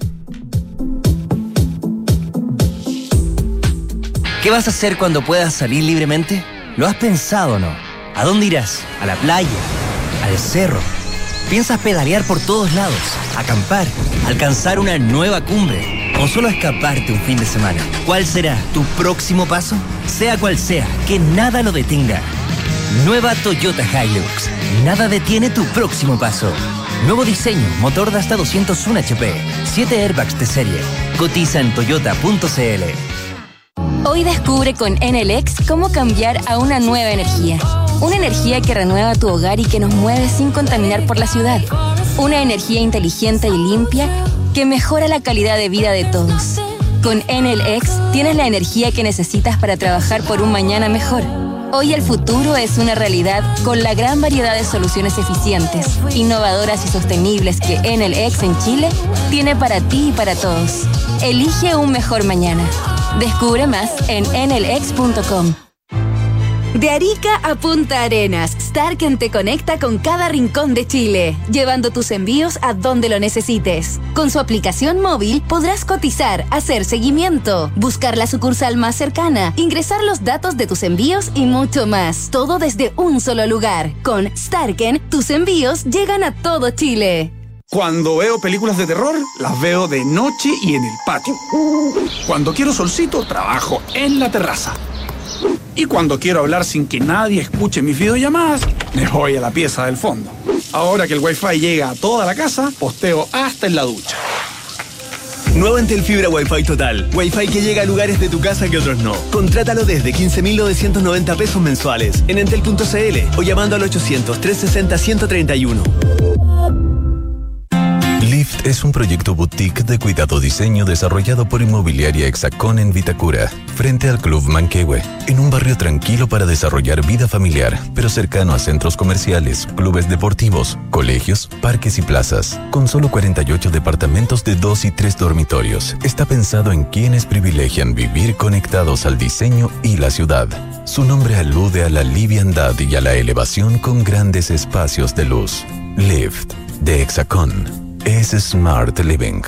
¿Qué vas a hacer cuando puedas salir libremente? ¿Lo has pensado o no? ¿A dónde irás? ¿A la playa? ¿Al cerro? ¿Piensas pedalear por todos lados? ¿Acampar? ¿Alcanzar una nueva cumbre? ¿O solo escaparte un fin de semana? ¿Cuál será tu próximo paso? Sea cual sea, que nada lo detenga. Nueva Toyota Hilux. Nada detiene tu próximo paso. Nuevo diseño, motor de hasta 201 HP, 7 airbags de serie. Cotiza en toyota.cl. Hoy descubre con Enel X cómo cambiar a una nueva energía. Una energía que renueva tu hogar y que nos mueve sin contaminar por la ciudad. Una energía inteligente y limpia que mejora la calidad de vida de todos. Con Enel X tienes la energía que necesitas para trabajar por un mañana mejor. Hoy el futuro es una realidad con la gran variedad de soluciones eficientes, innovadoras y sostenibles que Enel X en Chile tiene para ti y para todos. Elige un mejor mañana. Descubre más en enelx.com. De Arica a Punta Arenas, Starken te conecta con cada rincón de Chile, llevando tus envíos a donde lo necesites. Con su aplicación móvil podrás cotizar, hacer seguimiento, buscar la sucursal más cercana, ingresar los datos de tus envíos y mucho más. Todo desde un solo lugar. Con Starken, tus envíos llegan a todo Chile. Cuando veo películas de terror, las veo de noche y en el patio. Cuando quiero solcito, trabajo en la terraza. Y cuando quiero hablar sin que nadie escuche mis videollamadas, me voy a la pieza del fondo. Ahora que el Wi-Fi llega a toda la casa, posteo hasta en la ducha. Nuevo Entel Fibra Wi-Fi Total. Wi-Fi que llega a lugares de tu casa que otros no. Contrátalo desde 15.990 pesos mensuales en entel.cl o llamando al 800-360-131. Lift es un proyecto boutique de cuidado diseño desarrollado por Inmobiliaria Hexacón en Vitacura, frente al Club Manquehue, en un barrio tranquilo para desarrollar vida familiar, pero cercano a centros comerciales, clubes deportivos, colegios, parques y plazas. Con solo 48 departamentos de 2 y 3 dormitorios, está pensado en quienes privilegian vivir conectados al diseño y la ciudad. Su nombre alude a la liviandad y a la elevación con grandes espacios de luz. Lift, de Hexacón. Es Smart Living.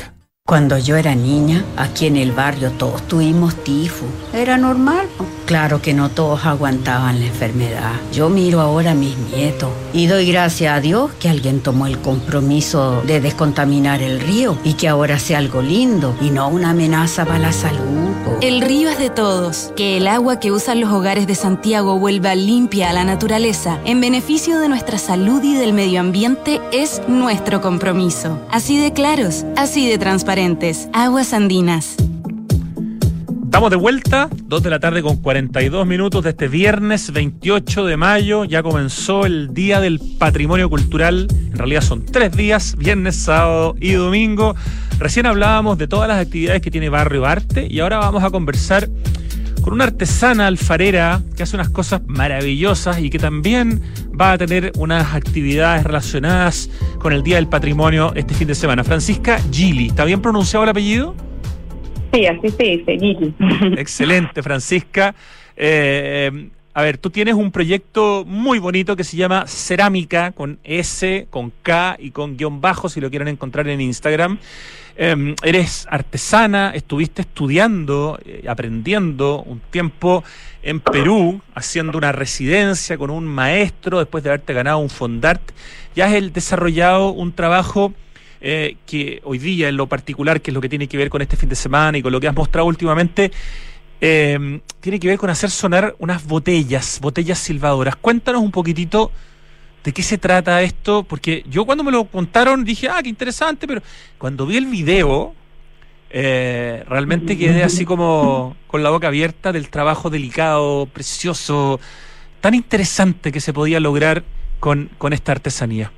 Cuando yo era niña, aquí en el barrio todos tuvimos tifus. Era normal, po. Claro que no todos aguantaban la enfermedad. Yo miro ahora a mis nietos y doy gracias a Dios que alguien tomó el compromiso de descontaminar el río y que ahora sea algo lindo y no una amenaza para la salud, po. El río es de todos. Que el agua que usan los hogares de Santiago vuelva limpia a la naturaleza en beneficio de nuestra salud y del medio ambiente es nuestro compromiso. Así de claros, así de transparentes. Aguas Andinas. Estamos de vuelta, 2 de la tarde con 42 minutos de este viernes 28 de mayo. Ya comenzó el Día del Patrimonio Cultural. En realidad son 3 días, viernes, sábado y domingo. Recién hablábamos de todas las actividades que tiene Barrio Arte y ahora vamos a conversar con una artesana alfarera que hace unas cosas maravillosas y que también va a tener unas actividades relacionadas con el Día del Patrimonio este fin de semana. Francisca Gili, ¿está bien pronunciado el apellido? Sí, así se dice, Gili. Excelente, Francisca. A ver, tú tienes un proyecto muy bonito que se llama Cerámica, con S, con K y con guión bajo, si lo quieren encontrar en Instagram. Eres artesana, estuviste estudiando, aprendiendo un tiempo en Perú, haciendo una residencia con un maestro después de haberte ganado un Fondart. Ya has desarrollado un trabajo que hoy día, en lo particular, que es lo que tiene que ver con este fin de semana y con lo que has mostrado últimamente, tiene que ver con hacer sonar unas botellas silbadoras. Cuéntanos un poquitito de qué se trata esto, porque yo cuando me lo contaron dije, qué interesante, pero cuando vi el video, realmente quedé así como con la boca abierta del trabajo delicado, precioso, tan interesante que se podía lograr con esta artesanía.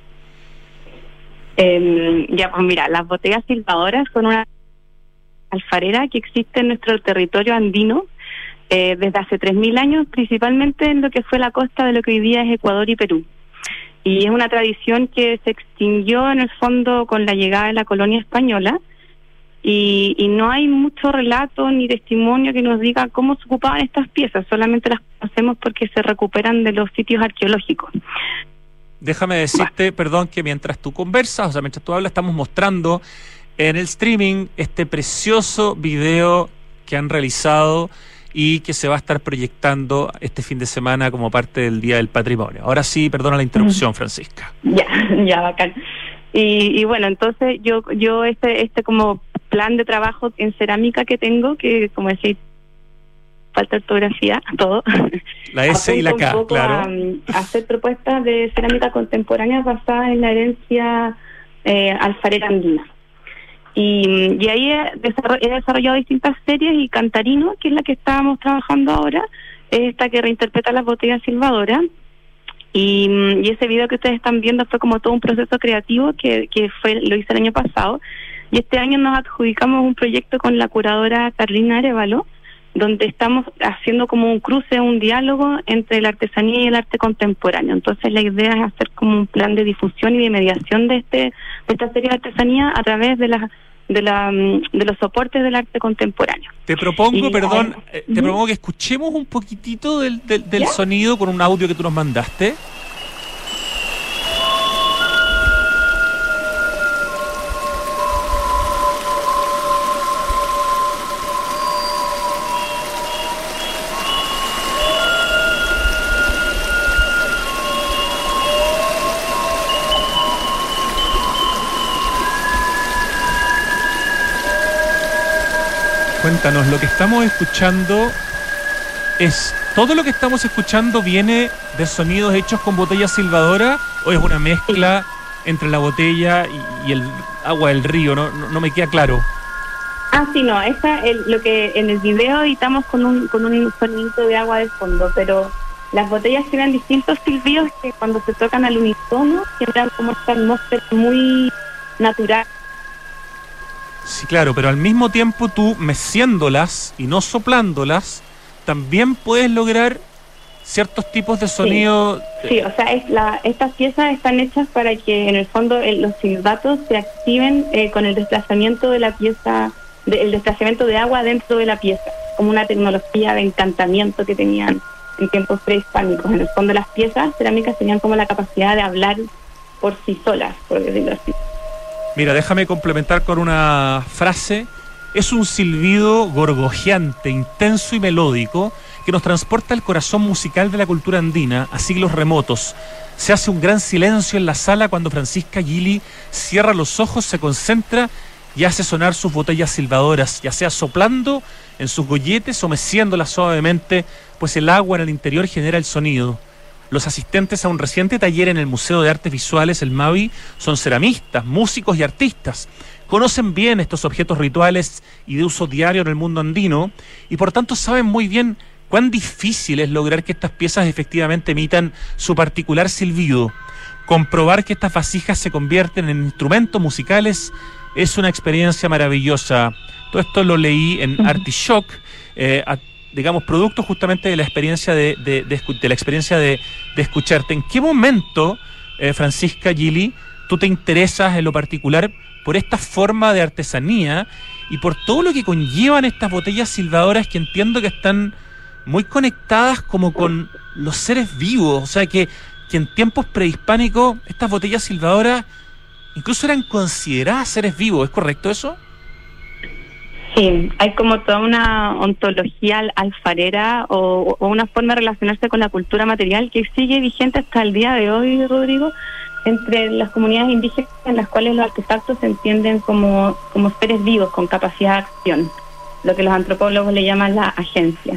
Ya, pues mira, las botellas silbadoras son una alfarera que existe en nuestro territorio andino desde hace 3.000 años, principalmente en lo que fue la costa de lo que hoy día es Ecuador y Perú. Y es una tradición que se extinguió en el fondo con la llegada de la colonia española y no hay mucho relato ni testimonio que nos diga cómo se ocupaban estas piezas, solamente las conocemos porque se recuperan de los sitios arqueológicos. Déjame decirte, perdón, que mientras tú conversas, o sea, mientras tú hablas, estamos mostrando en el streaming este precioso video que han realizado y que se va a estar proyectando este fin de semana como parte del Día del Patrimonio. Ahora sí, perdona la interrupción, Francisca. Ya, bacán. Y bueno, entonces yo este como plan de trabajo en cerámica que tengo, que como decía, falta ortografía, todo. La S y la K, claro. A hacer propuestas de cerámica contemporánea basadas en la herencia alfarera andina. Y ahí he desarrollado distintas series y Cantarino, que es la que estábamos trabajando ahora, es esta que reinterpreta las botellas silbadoras. Y ese video que ustedes están viendo fue como todo un proceso creativo que lo hice el año pasado. Y este año nos adjudicamos un proyecto con la curadora Carlina Arevalo, donde estamos haciendo como un cruce, un diálogo entre la artesanía y el arte contemporáneo. Entonces la idea es hacer como un plan de difusión y de mediación de esta serie de artesanía a través de los soportes del arte contemporáneo. Te propongo, te propongo que escuchemos un poquitito del sonido con un audio que tú nos mandaste. Cuéntanos, lo que estamos escuchando ¿todo lo que estamos escuchando viene de sonidos hechos con botellas silbadoras o es una mezcla entre la botella y el agua del río? No me queda claro. Sí, no, lo que en el video editamos con un sonidito de agua de fondo, pero las botellas tienen distintos silbidos que cuando se tocan al unísono generan como esta atmósfera muy natural. Sí, claro, pero al mismo tiempo tú meciéndolas y no soplándolas, también puedes lograr ciertos tipos de sonido. Sí, o sea, estas piezas están hechas para que en el fondo los silbatos se activen con el desplazamiento de la pieza, el desplazamiento de agua dentro de la pieza, como una tecnología de encantamiento que tenían en tiempos prehispánicos. En el fondo las piezas cerámicas tenían como la capacidad de hablar por sí solas, por decirlo así. Mira, déjame complementar con una frase. Es un silbido gorgojeante, intenso y melódico que nos transporta al corazón musical de la cultura andina a siglos remotos. Se hace un gran silencio en la sala cuando Francisca Gili cierra los ojos, se concentra y hace sonar sus botellas silbadoras, ya sea soplando en sus golletes o meciéndolas suavemente, pues el agua en el interior genera el sonido. Los asistentes a un reciente taller en el Museo de Artes Visuales, el MAVI, son ceramistas, músicos y artistas. Conocen bien estos objetos rituales y de uso diario en el mundo andino y por tanto saben muy bien cuán difícil es lograr que estas piezas efectivamente emitan su particular silbido. Comprobar que estas vasijas se convierten en instrumentos musicales es una experiencia maravillosa. Todo esto lo leí en Artishock, digamos, producto justamente de la experiencia de la experiencia de escucharte. ¿En qué momento, Francisca Gili, tú te interesas en lo particular por esta forma de artesanía y por todo lo que conllevan estas botellas silbadoras que entiendo que están muy conectadas como con los seres vivos? O sea, que en tiempos prehispánicos estas botellas silbadoras incluso eran consideradas seres vivos. ¿Es correcto eso? Sí, hay como toda una ontología alfarera o una forma de relacionarse con la cultura material que sigue vigente hasta el día de hoy, Rodrigo, entre las comunidades indígenas en las cuales los artefactos se entienden como seres vivos con capacidad de acción, lo que los antropólogos le llaman la agencia.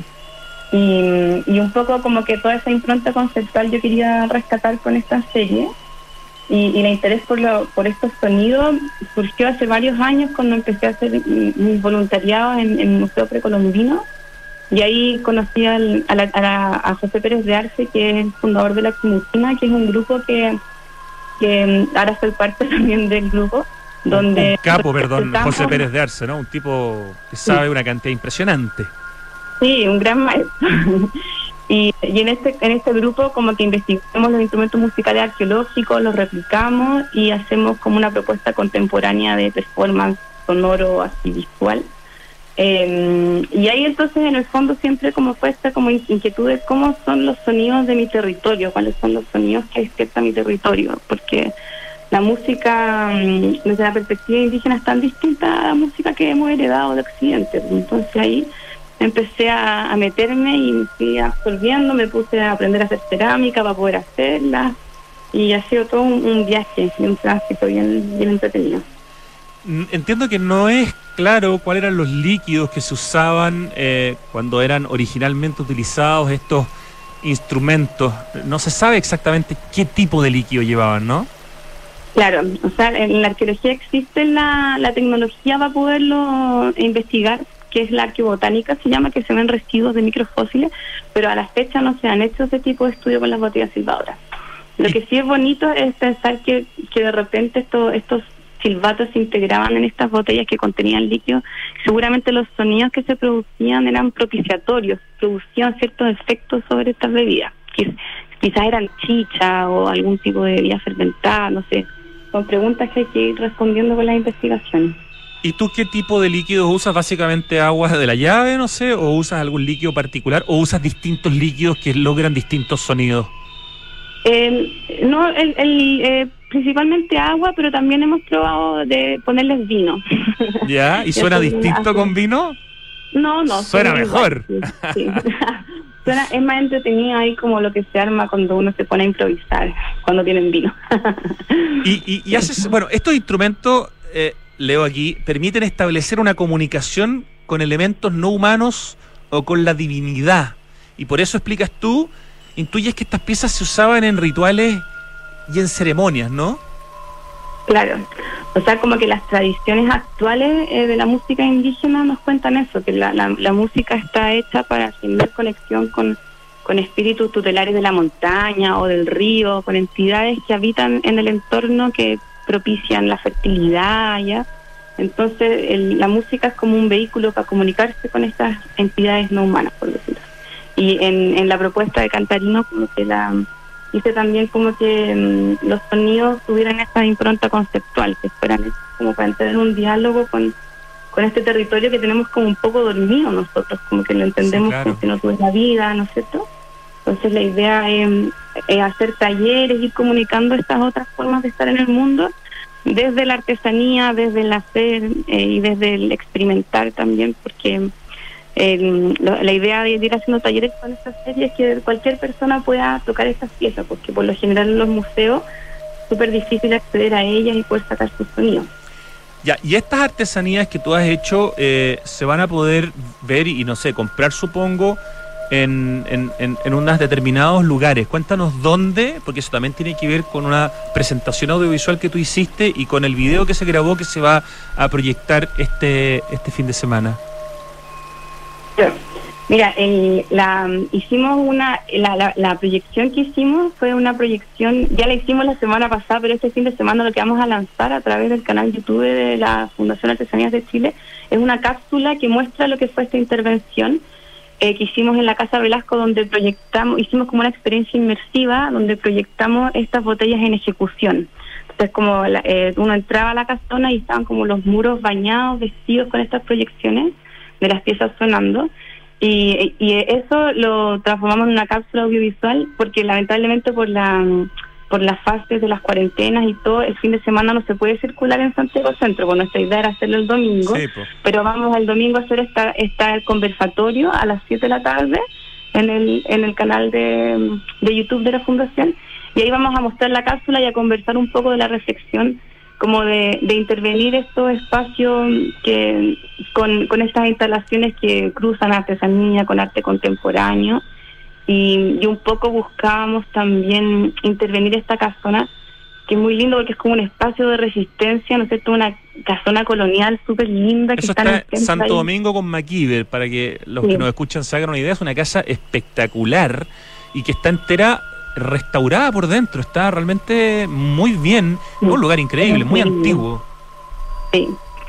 Y un poco como que toda esa impronta conceptual yo quería rescatar con esta serie. Y el interés por estos sonidos surgió hace varios años cuando empecé a hacer mis voluntariados en el Museo Precolombino, y ahí conocí a José Pérez de Arce, que es el fundador de la Ximutina, que es un grupo que ahora soy parte también del grupo, donde... Un capo, perdón, José Pérez de Arce, ¿no? Un tipo que sabe una cantidad impresionante. Sí, un gran maestro. Y en este grupo como que investigamos los instrumentos musicales arqueológicos, los replicamos y hacemos como una propuesta contemporánea de performance sonoro así visual. Y ahí entonces en el fondo siempre como fue esta como inquietud de cómo son los sonidos de mi territorio, cuáles son los sonidos que despierta mi territorio, porque la música desde la perspectiva indígena es tan distinta a la música que hemos heredado de Occidente. Entonces ahí empecé a meterme y me fui absorbiendo, me puse a aprender a hacer cerámica para poder hacerla, y ha sido todo un viaje y un tránsito bien entretenido. Entiendo que no es claro cuáles eran los líquidos que se usaban cuando eran originalmente utilizados estos instrumentos. No se sabe exactamente qué tipo de líquido llevaban, ¿no? Claro, o sea, en la arqueología existe la tecnología para poderlo investigar, que es la arqueobotánica, se llama, que se ven residuos de microfósiles, pero a la fecha no se han hecho ese tipo de estudio con las botellas silbadoras. Lo que sí es bonito es pensar que de repente estos silbatos se integraban en estas botellas que contenían líquido. Seguramente los sonidos que se producían eran propiciatorios, producían ciertos efectos sobre estas bebidas, que quizás eran chicha o algún tipo de bebida fermentada, no sé. Son preguntas que hay que ir respondiendo con las investigaciones. ¿Y tú qué tipo de líquidos usas? ¿Básicamente agua de la llave, no sé? ¿O usas algún líquido particular? ¿O usas distintos líquidos que logran distintos sonidos? Principalmente agua, pero también hemos probado de ponerles vino. ¿Ya? ¿Y suena distinto con vino? No. Suena mejor. Igual, sí. Es más entretenido ahí como lo que se arma cuando uno se pone a improvisar, cuando tienen vino. y haces, bueno, estos instrumentos... leo aquí, permiten establecer una comunicación con elementos no humanos o con la divinidad. Y por eso explicas tú, intuyes que estas piezas se usaban en rituales y en ceremonias, ¿no? Claro, o sea, como que las tradiciones actuales de la música indígena nos cuentan eso, que la música está hecha para generar conexión con espíritus tutelares de la montaña o del río, con entidades que habitan en el entorno que propician la fertilidad, ¿ya? Entonces la música es como un vehículo para comunicarse con estas entidades no humanas, por decirlo. Y en la propuesta de Cantarino como que hice también como que los sonidos tuvieran esta impronta conceptual, que fueran como para entender un diálogo con este territorio que tenemos como un poco dormido nosotros, como que lo entendemos, sí, claro, como si no tuviera vida, ¿no es cierto? Entonces la idea es hacer talleres, ir comunicando estas otras formas de estar en el mundo, desde la artesanía, desde el hacer y desde el experimentar también, porque la idea de ir haciendo talleres con estas series es que cualquier persona pueda tocar estas piezas, porque por lo general en los museos es súper difícil acceder a ellas y poder sacar sus sonidos. Ya, y estas artesanías que tú has hecho se van a poder ver y no sé, comprar, supongo, en unos determinados lugares. Cuéntanos dónde, porque eso también tiene que ver con una presentación audiovisual que tú hiciste y con el video que se grabó que se va a proyectar este fin de semana. Mira, hicimos la proyección que hicimos fue una proyección, ya la hicimos la semana pasada, pero este fin de semana lo que vamos a lanzar a través del canal YouTube de la Fundación Artesanías de Chile es una cápsula que muestra lo que fue esta intervención que hicimos en la Casa Velasco, donde hicimos como una experiencia inmersiva, donde proyectamos estas botellas en ejecución. Entonces, como uno entraba a la casona y estaban como los muros bañados, vestidos con estas proyecciones de las piezas sonando. Y eso lo transformamos en una cápsula audiovisual porque lamentablemente por las fases de las cuarentenas y todo, el fin de semana no se puede circular en Santiago Centro. Bueno, nuestra idea era hacerlo el domingo, sí, pero vamos el domingo a hacer el conversatorio a las 7 de la tarde en el canal de YouTube de la Fundación, y ahí vamos a mostrar la cápsula y a conversar un poco de la reflexión como de intervenir estos espacios que con estas instalaciones que cruzan artesanía con arte contemporáneo, y un poco buscábamos también intervenir esta casona, que es muy lindo porque es como un espacio de resistencia, ¿no es cierto? Una casona colonial súper linda. Eso que está en Santo Domingo con Maquiver, para que los que nos escuchan se hagan una idea. Es una casa espectacular y que está entera restaurada por dentro, está realmente muy bien, es un lugar increíble, muy antiguo. Sí,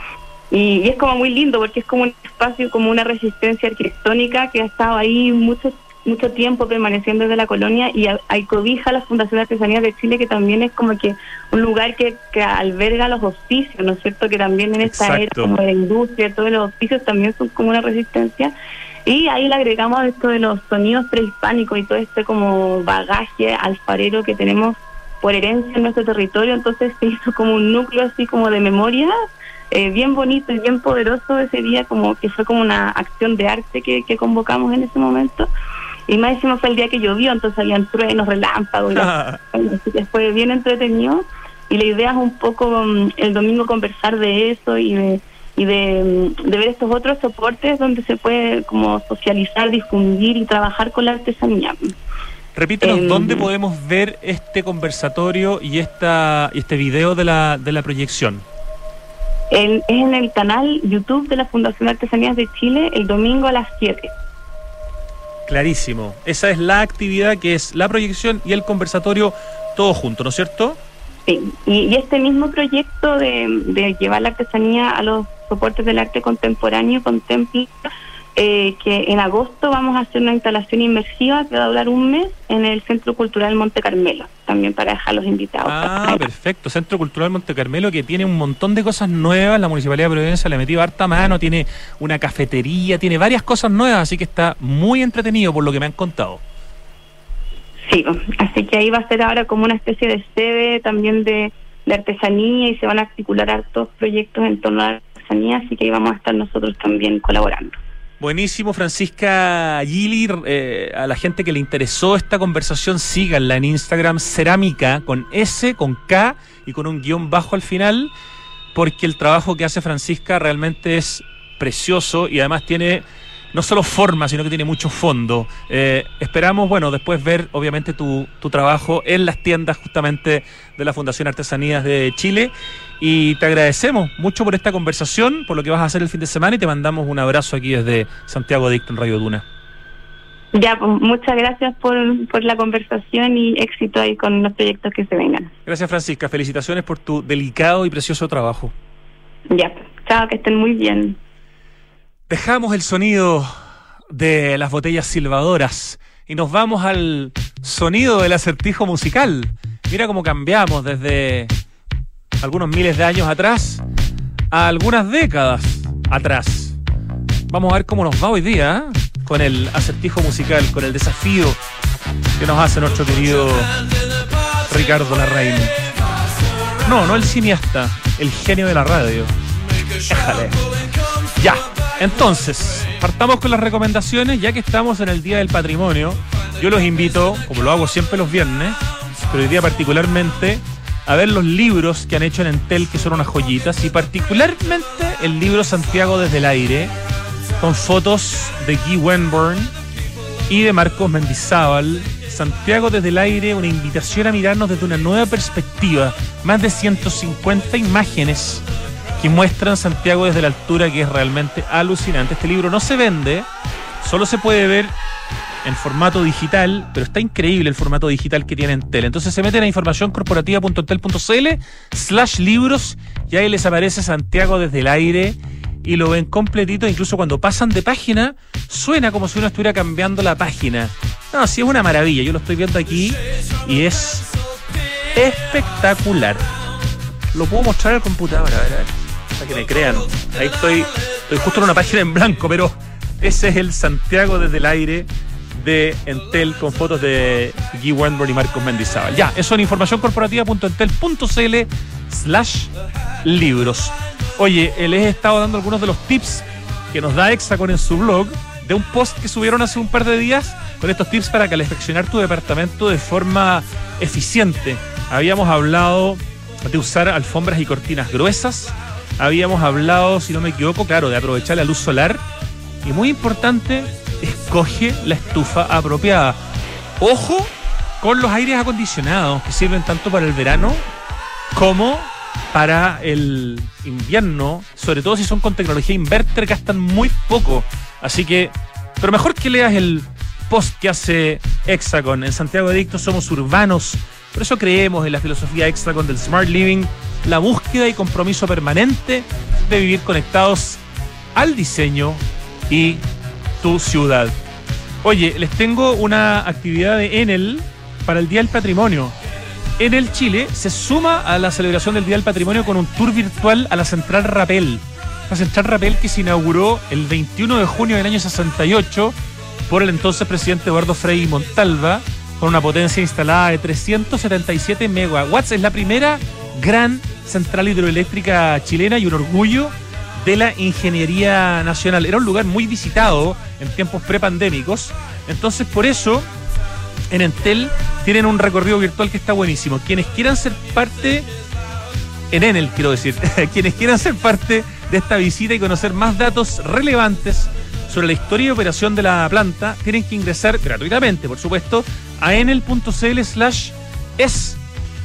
y es como muy lindo porque es como un espacio, como una resistencia arquitectónica que ha estado ahí mucho tiempo permaneciendo desde la colonia, y hay cobija la Fundación de Artesanías de Chile, que también es como que un lugar que alberga los oficios, ¿no es cierto? Que también en esta era como de la industria, todos los oficios también son como una resistencia. Y ahí le agregamos esto de los sonidos prehispánicos y todo este como bagaje alfarero que tenemos por herencia en nuestro territorio. Entonces se hizo como un núcleo así como de memoria, bien bonito y bien poderoso ese día, como que fue como una acción de arte que convocamos en ese momento. Y más encima fue el día que llovió, entonces habían truenos, relámpagos, así que fue bien entretenido. Y la idea es un poco el domingo conversar de eso y de ver estos otros soportes donde se puede como socializar, difundir y trabajar con la artesanía. Repítenos, ¿dónde podemos ver este conversatorio y este video de la proyección? Es en el canal YouTube de la Fundación Artesanías de Chile, el domingo a las 7. Clarísimo. Esa es la actividad, que es la proyección y el conversatorio, todo junto, ¿no es cierto? Sí, y este mismo proyecto de llevar la artesanía a los soportes del arte contemporáneo contempla que en agosto vamos a hacer una instalación inmersiva que va a durar un mes en el Centro Cultural Monte Carmelo, también para dejar los invitados. Perfecto. Centro Cultural Monte Carmelo, que tiene un montón de cosas nuevas. La Municipalidad de Providencia le ha metido harta mano, tiene una cafetería, tiene varias cosas nuevas, así que está muy entretenido por lo que me han contado. Sí, así que ahí va a ser ahora como una especie de sede también de artesanía, y se van a articular hartos proyectos en torno a la artesanía, así que ahí vamos a estar nosotros también colaborando. Buenísimo, Francisca Gili. A la gente que le interesó esta conversación, síganla en Instagram, Cerámica, con S, con K y con un guión bajo al final, porque el trabajo que hace Francisca realmente es precioso y además tiene no solo forma, sino que tiene mucho fondo. Esperamos, después ver obviamente tu trabajo en las tiendas justamente de la Fundación Artesanías de Chile, y te agradecemos mucho por esta conversación, por lo que vas a hacer el fin de semana, y te mandamos un abrazo aquí desde Santiago Adicto en Radio Duna. Ya, pues muchas gracias por la conversación y éxito ahí con los proyectos que se vengan. Gracias, Francisca, felicitaciones por tu delicado y precioso trabajo. Ya, chao, que estén muy bien. Dejamos el sonido de las botellas silbadoras y nos vamos al sonido del acertijo musical. Mira cómo cambiamos desde algunos miles de años atrás a algunas décadas atrás. Vamos a ver cómo nos va hoy día, con el acertijo musical, con el desafío que nos hace nuestro querido Ricardo Larraín. No el cineasta, el genio de la radio. Déjale. Ya, entonces, partamos con las recomendaciones, ya que estamos en el Día del Patrimonio. Yo los invito, como lo hago siempre los viernes, pero hoy día particularmente, a ver los libros que han hecho en Entel, que son unas joyitas, y particularmente el libro Santiago desde el aire, con fotos de Guy Wenborn y de Marcos Mendizábal. Santiago desde el aire, una invitación a mirarnos desde una nueva perspectiva. Más de 150 imágenes que muestran Santiago desde la altura, que es realmente alucinante. Este libro no se vende, solo se puede ver en formato digital, pero está increíble el formato digital que tiene Entel. Entonces se meten a informacioncorporativa.entel.cl/libros y ahí les aparece Santiago desde el aire y lo ven completito. Incluso cuando pasan de página, suena como si uno estuviera cambiando la página. No, sí, es una maravilla. Yo lo estoy viendo aquí y es espectacular. Lo puedo mostrar al computador, a ver, para que me crean. Ahí estoy justo en una página en blanco, pero ese es el Santiago desde el aire de Entel, con fotos de Guy Wenborn y Marcos Mendizábal. Ya, eso en informacioncorporativa.entel.cl/libros. Oye, les he estado dando algunos de los tips que nos da Hexacon en su blog, de un post que subieron hace un par de días con estos tips para calefaccionar tu departamento de forma eficiente. Habíamos hablado de usar alfombras y cortinas gruesas, habíamos hablado, si no me equivoco, claro, de aprovechar la luz solar, y muy importante, escoge la estufa apropiada. Ojo con los aires acondicionados, que sirven tanto para el verano como para el invierno, sobre todo si son con tecnología inverter, gastan muy poco. Así que, pero mejor que leas el post que hace Hexacon. En Santiago Adictos somos urbanos, por eso creemos en la filosofía Hexacon del Smart Living, la búsqueda y compromiso permanente de vivir conectados al diseño y tu ciudad. Oye, les tengo una actividad de Enel para el Día del Patrimonio. Enel Chile se suma a la celebración del Día del Patrimonio con un tour virtual a la Central Rapel. La Central Rapel, que se inauguró el 21 de junio del año 68 por el entonces presidente Eduardo Frei Montalva, con una potencia instalada de 377 megawatts. Es la primera gran central hidroeléctrica chilena y un orgullo de la ingeniería nacional. Era un lugar muy visitado en tiempos prepandémicos, entonces por eso en Entel tienen un recorrido virtual que está buenísimo. Quienes quieran ser parte, en Enel quiero decir, quienes quieran ser parte de esta visita y conocer más datos relevantes sobre la historia y operación de la planta, tienen que ingresar gratuitamente, por supuesto, a enel.cl/es/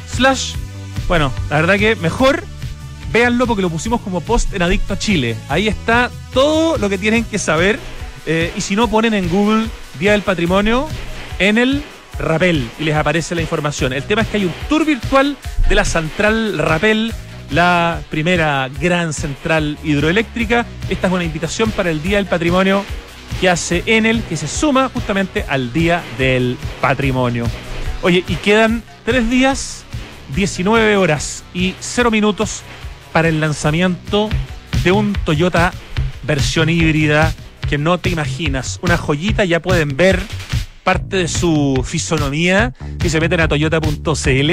bueno, la verdad que mejor véanlo porque lo pusimos como post en Adicto a Chile. Ahí está todo lo que tienen que saber. Y si no, ponen en Google Día del Patrimonio Enel Rapel y les aparece la información. El tema es que hay un tour virtual de la Central Rapel, la primera gran central hidroeléctrica. Esta es una invitación para el Día del Patrimonio que hace Enel, que se suma justamente al Día del Patrimonio. Oye, y quedan 3 días, 19 horas y 0 minutos para el lanzamiento de un Toyota versión híbrida que no te imaginas. Una joyita, ya pueden ver parte de su fisonomía si se meten a toyota.cl.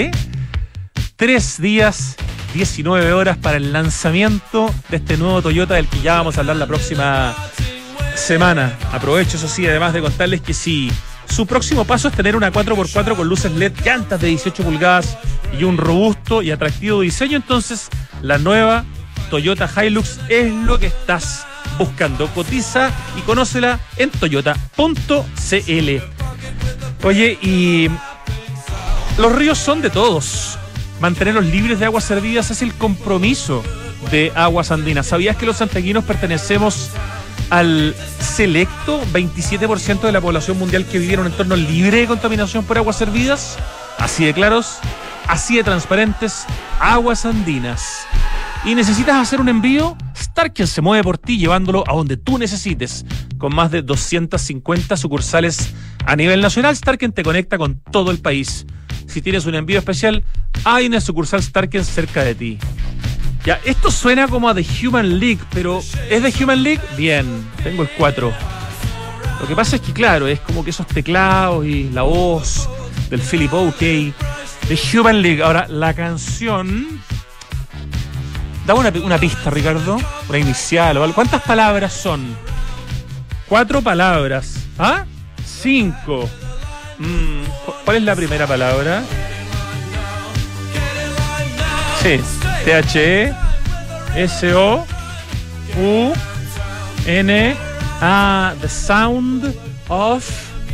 3 días, 19 horas para el lanzamiento de este nuevo Toyota, del que ya vamos a hablar la próxima semana. Aprovecho, eso sí, además de contarles que si su próximo paso es tener una 4x4 con luces LED, llantas de 18 pulgadas y un robusto y atractivo diseño, entonces la nueva Toyota Hilux es lo que estás buscando. Cotiza y conócela en toyota.cl. Oye, y los ríos son de todos. Mantenerlos libres de aguas servidas es el compromiso de Aguas Andinas. ¿Sabías que los santiaguinos pertenecemos al selecto 27% de la población mundial que vive en un entorno libre de contaminación por aguas servidas? Así de claros, así de transparentes, Aguas Andinas. ¿Y necesitas hacer un envío? Starken se mueve por ti llevándolo a donde tú necesites. Con más de 250 sucursales a nivel nacional, Starken te conecta con todo el país. Si tienes un envío especial, hay una sucursal Starken cerca de ti. Ya, esto suena como a The Human League, pero ¿es The Human League? Bien, tengo el 4. Lo que pasa es que, claro, es como que esos teclados y la voz del Philip OK. The Human League. Ahora, la canción Dame una pista, Ricardo. Una inicial o algo. ¿Cuántas palabras son? 4 palabras. ¿Ah? 5. ¿Cuál es la primera palabra? Sí. T-H-E-S-O-U-N. The sound of.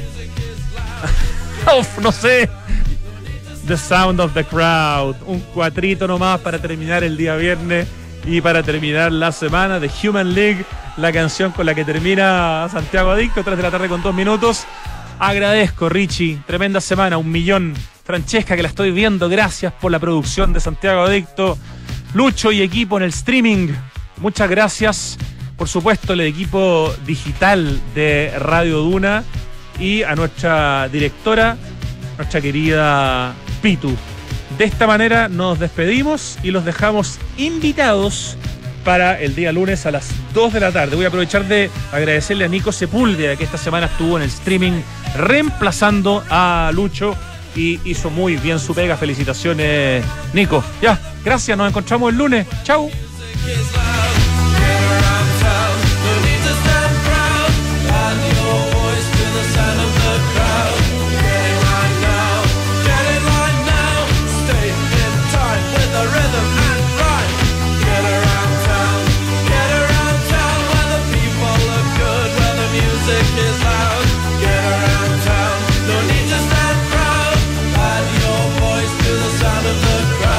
No sé. The sound of the crowd. Un 4 nomás para terminar el día viernes y para terminar la semana de Human League, la canción con la que termina Santiago Adicto, 3 de la tarde con 2 minutos. Agradezco, Richie, tremenda semana, 1.000.000. Francesca, que la estoy viendo, gracias por la producción de Santiago Adicto. Lucho y equipo en el streaming, muchas gracias. Por supuesto, el equipo digital de Radio Duna y a nuestra directora, nuestra querida Pitu. De esta manera nos despedimos y los dejamos invitados para el día lunes a las 2 de la tarde. Voy a aprovechar de agradecerle a Nico Sepúlveda, que esta semana estuvo en el streaming reemplazando a Lucho y hizo muy bien su pega. Felicitaciones, Nico. Ya, gracias, nos encontramos el lunes. Chau.